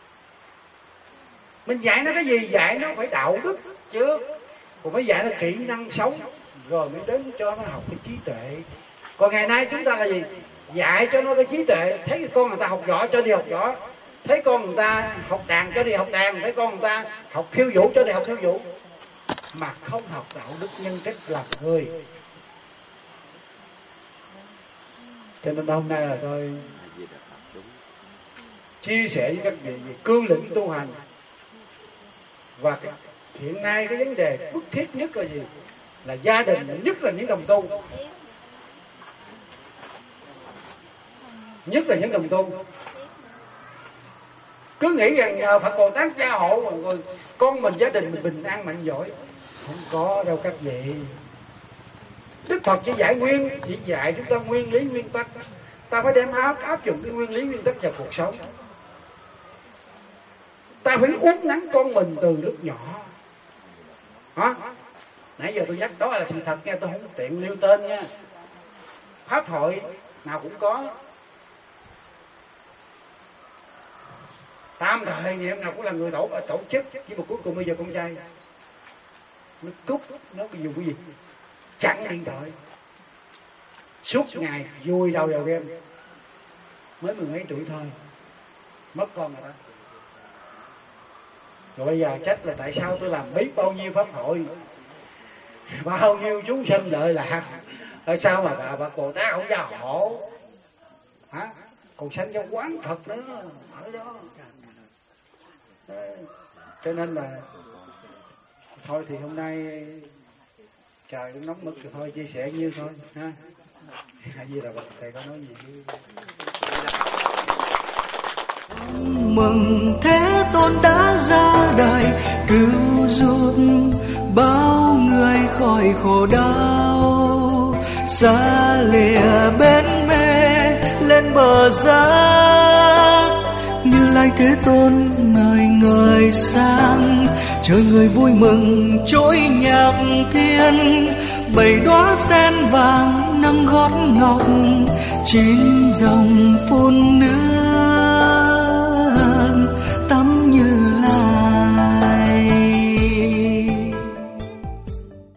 Mình dạy nó cái gì? Dạy nó phải đạo đức chứ, còn phải dạy nó kỹ năng sống, rồi mới đến cho nó học cái trí tuệ. Còn ngày nay chúng ta là gì? Dạy cho nó cái trí tuệ. Thấy cái con người ta học giỏi cho đi học giỏi, thấy con người ta học đàn cho đi học đàn, thấy con người ta học khiêu vũ cho đi học khiêu vũ, mà không học đạo đức nhân cách làm người. Cho nên hôm nay là tôi chia sẻ với các vị về cương lĩnh tu hành. Và cái, hiện nay cái vấn đề bức thiết nhất là gì? Là gia đình, nhất là những đồng tu, nhất là những đồng tu cứ nghĩ rằng nhờ Phật Bồ Tát gia hộ rồi con mình, gia đình mình bình an mạnh giỏi. Không có đâu các vị. Đức Phật chỉ dạy nguyên, chỉ dạy chúng ta nguyên lý nguyên tắc. Ta phải đem áp áp dụng cái nguyên lý nguyên tắc vào cuộc sống. Ta phải uốn nắn con mình từ lúc nhỏ. Hả? Nãy giờ tôi nhắc đó là sự thật nha, tôi không tiện nêu tên nha. Pháp hội nào cũng có, tam thời anh em nào cũng là người tổ tổ chức, nhưng mà cuối cùng bây giờ con trai nó cút, nó dùng cái gì chặn điện thoại suốt ngày, vui đầu vào game, mới mười mấy tuổi thôi mất con rồi đó. Rồi bây giờ trách là tại sao tôi làm biết bao nhiêu pháp hội, bao nhiêu chúng sinh lợi lạc, tại sao mà bà, bà Bồ Tát không ra hộ hả? Còn sanh trong quán Phật nữa ở đó. Cho nên là thôi thì hôm nay trời cũng nóng mực rồi, thôi chia sẻ nhiêu thôi ha. Hay gì là thầy có nói gì chứ? Mừng Thế Tôn đã ra đời, cứu giúp bao người khỏi khổ đau, xa lìa bên mê lên bờ giác. Như Lai Thế Tôn ngời ngời sang, trời người vui mừng trỗi nhạc thiên. Bảy đóa sen vàng nâng gót ngọc, chín dòng phun nước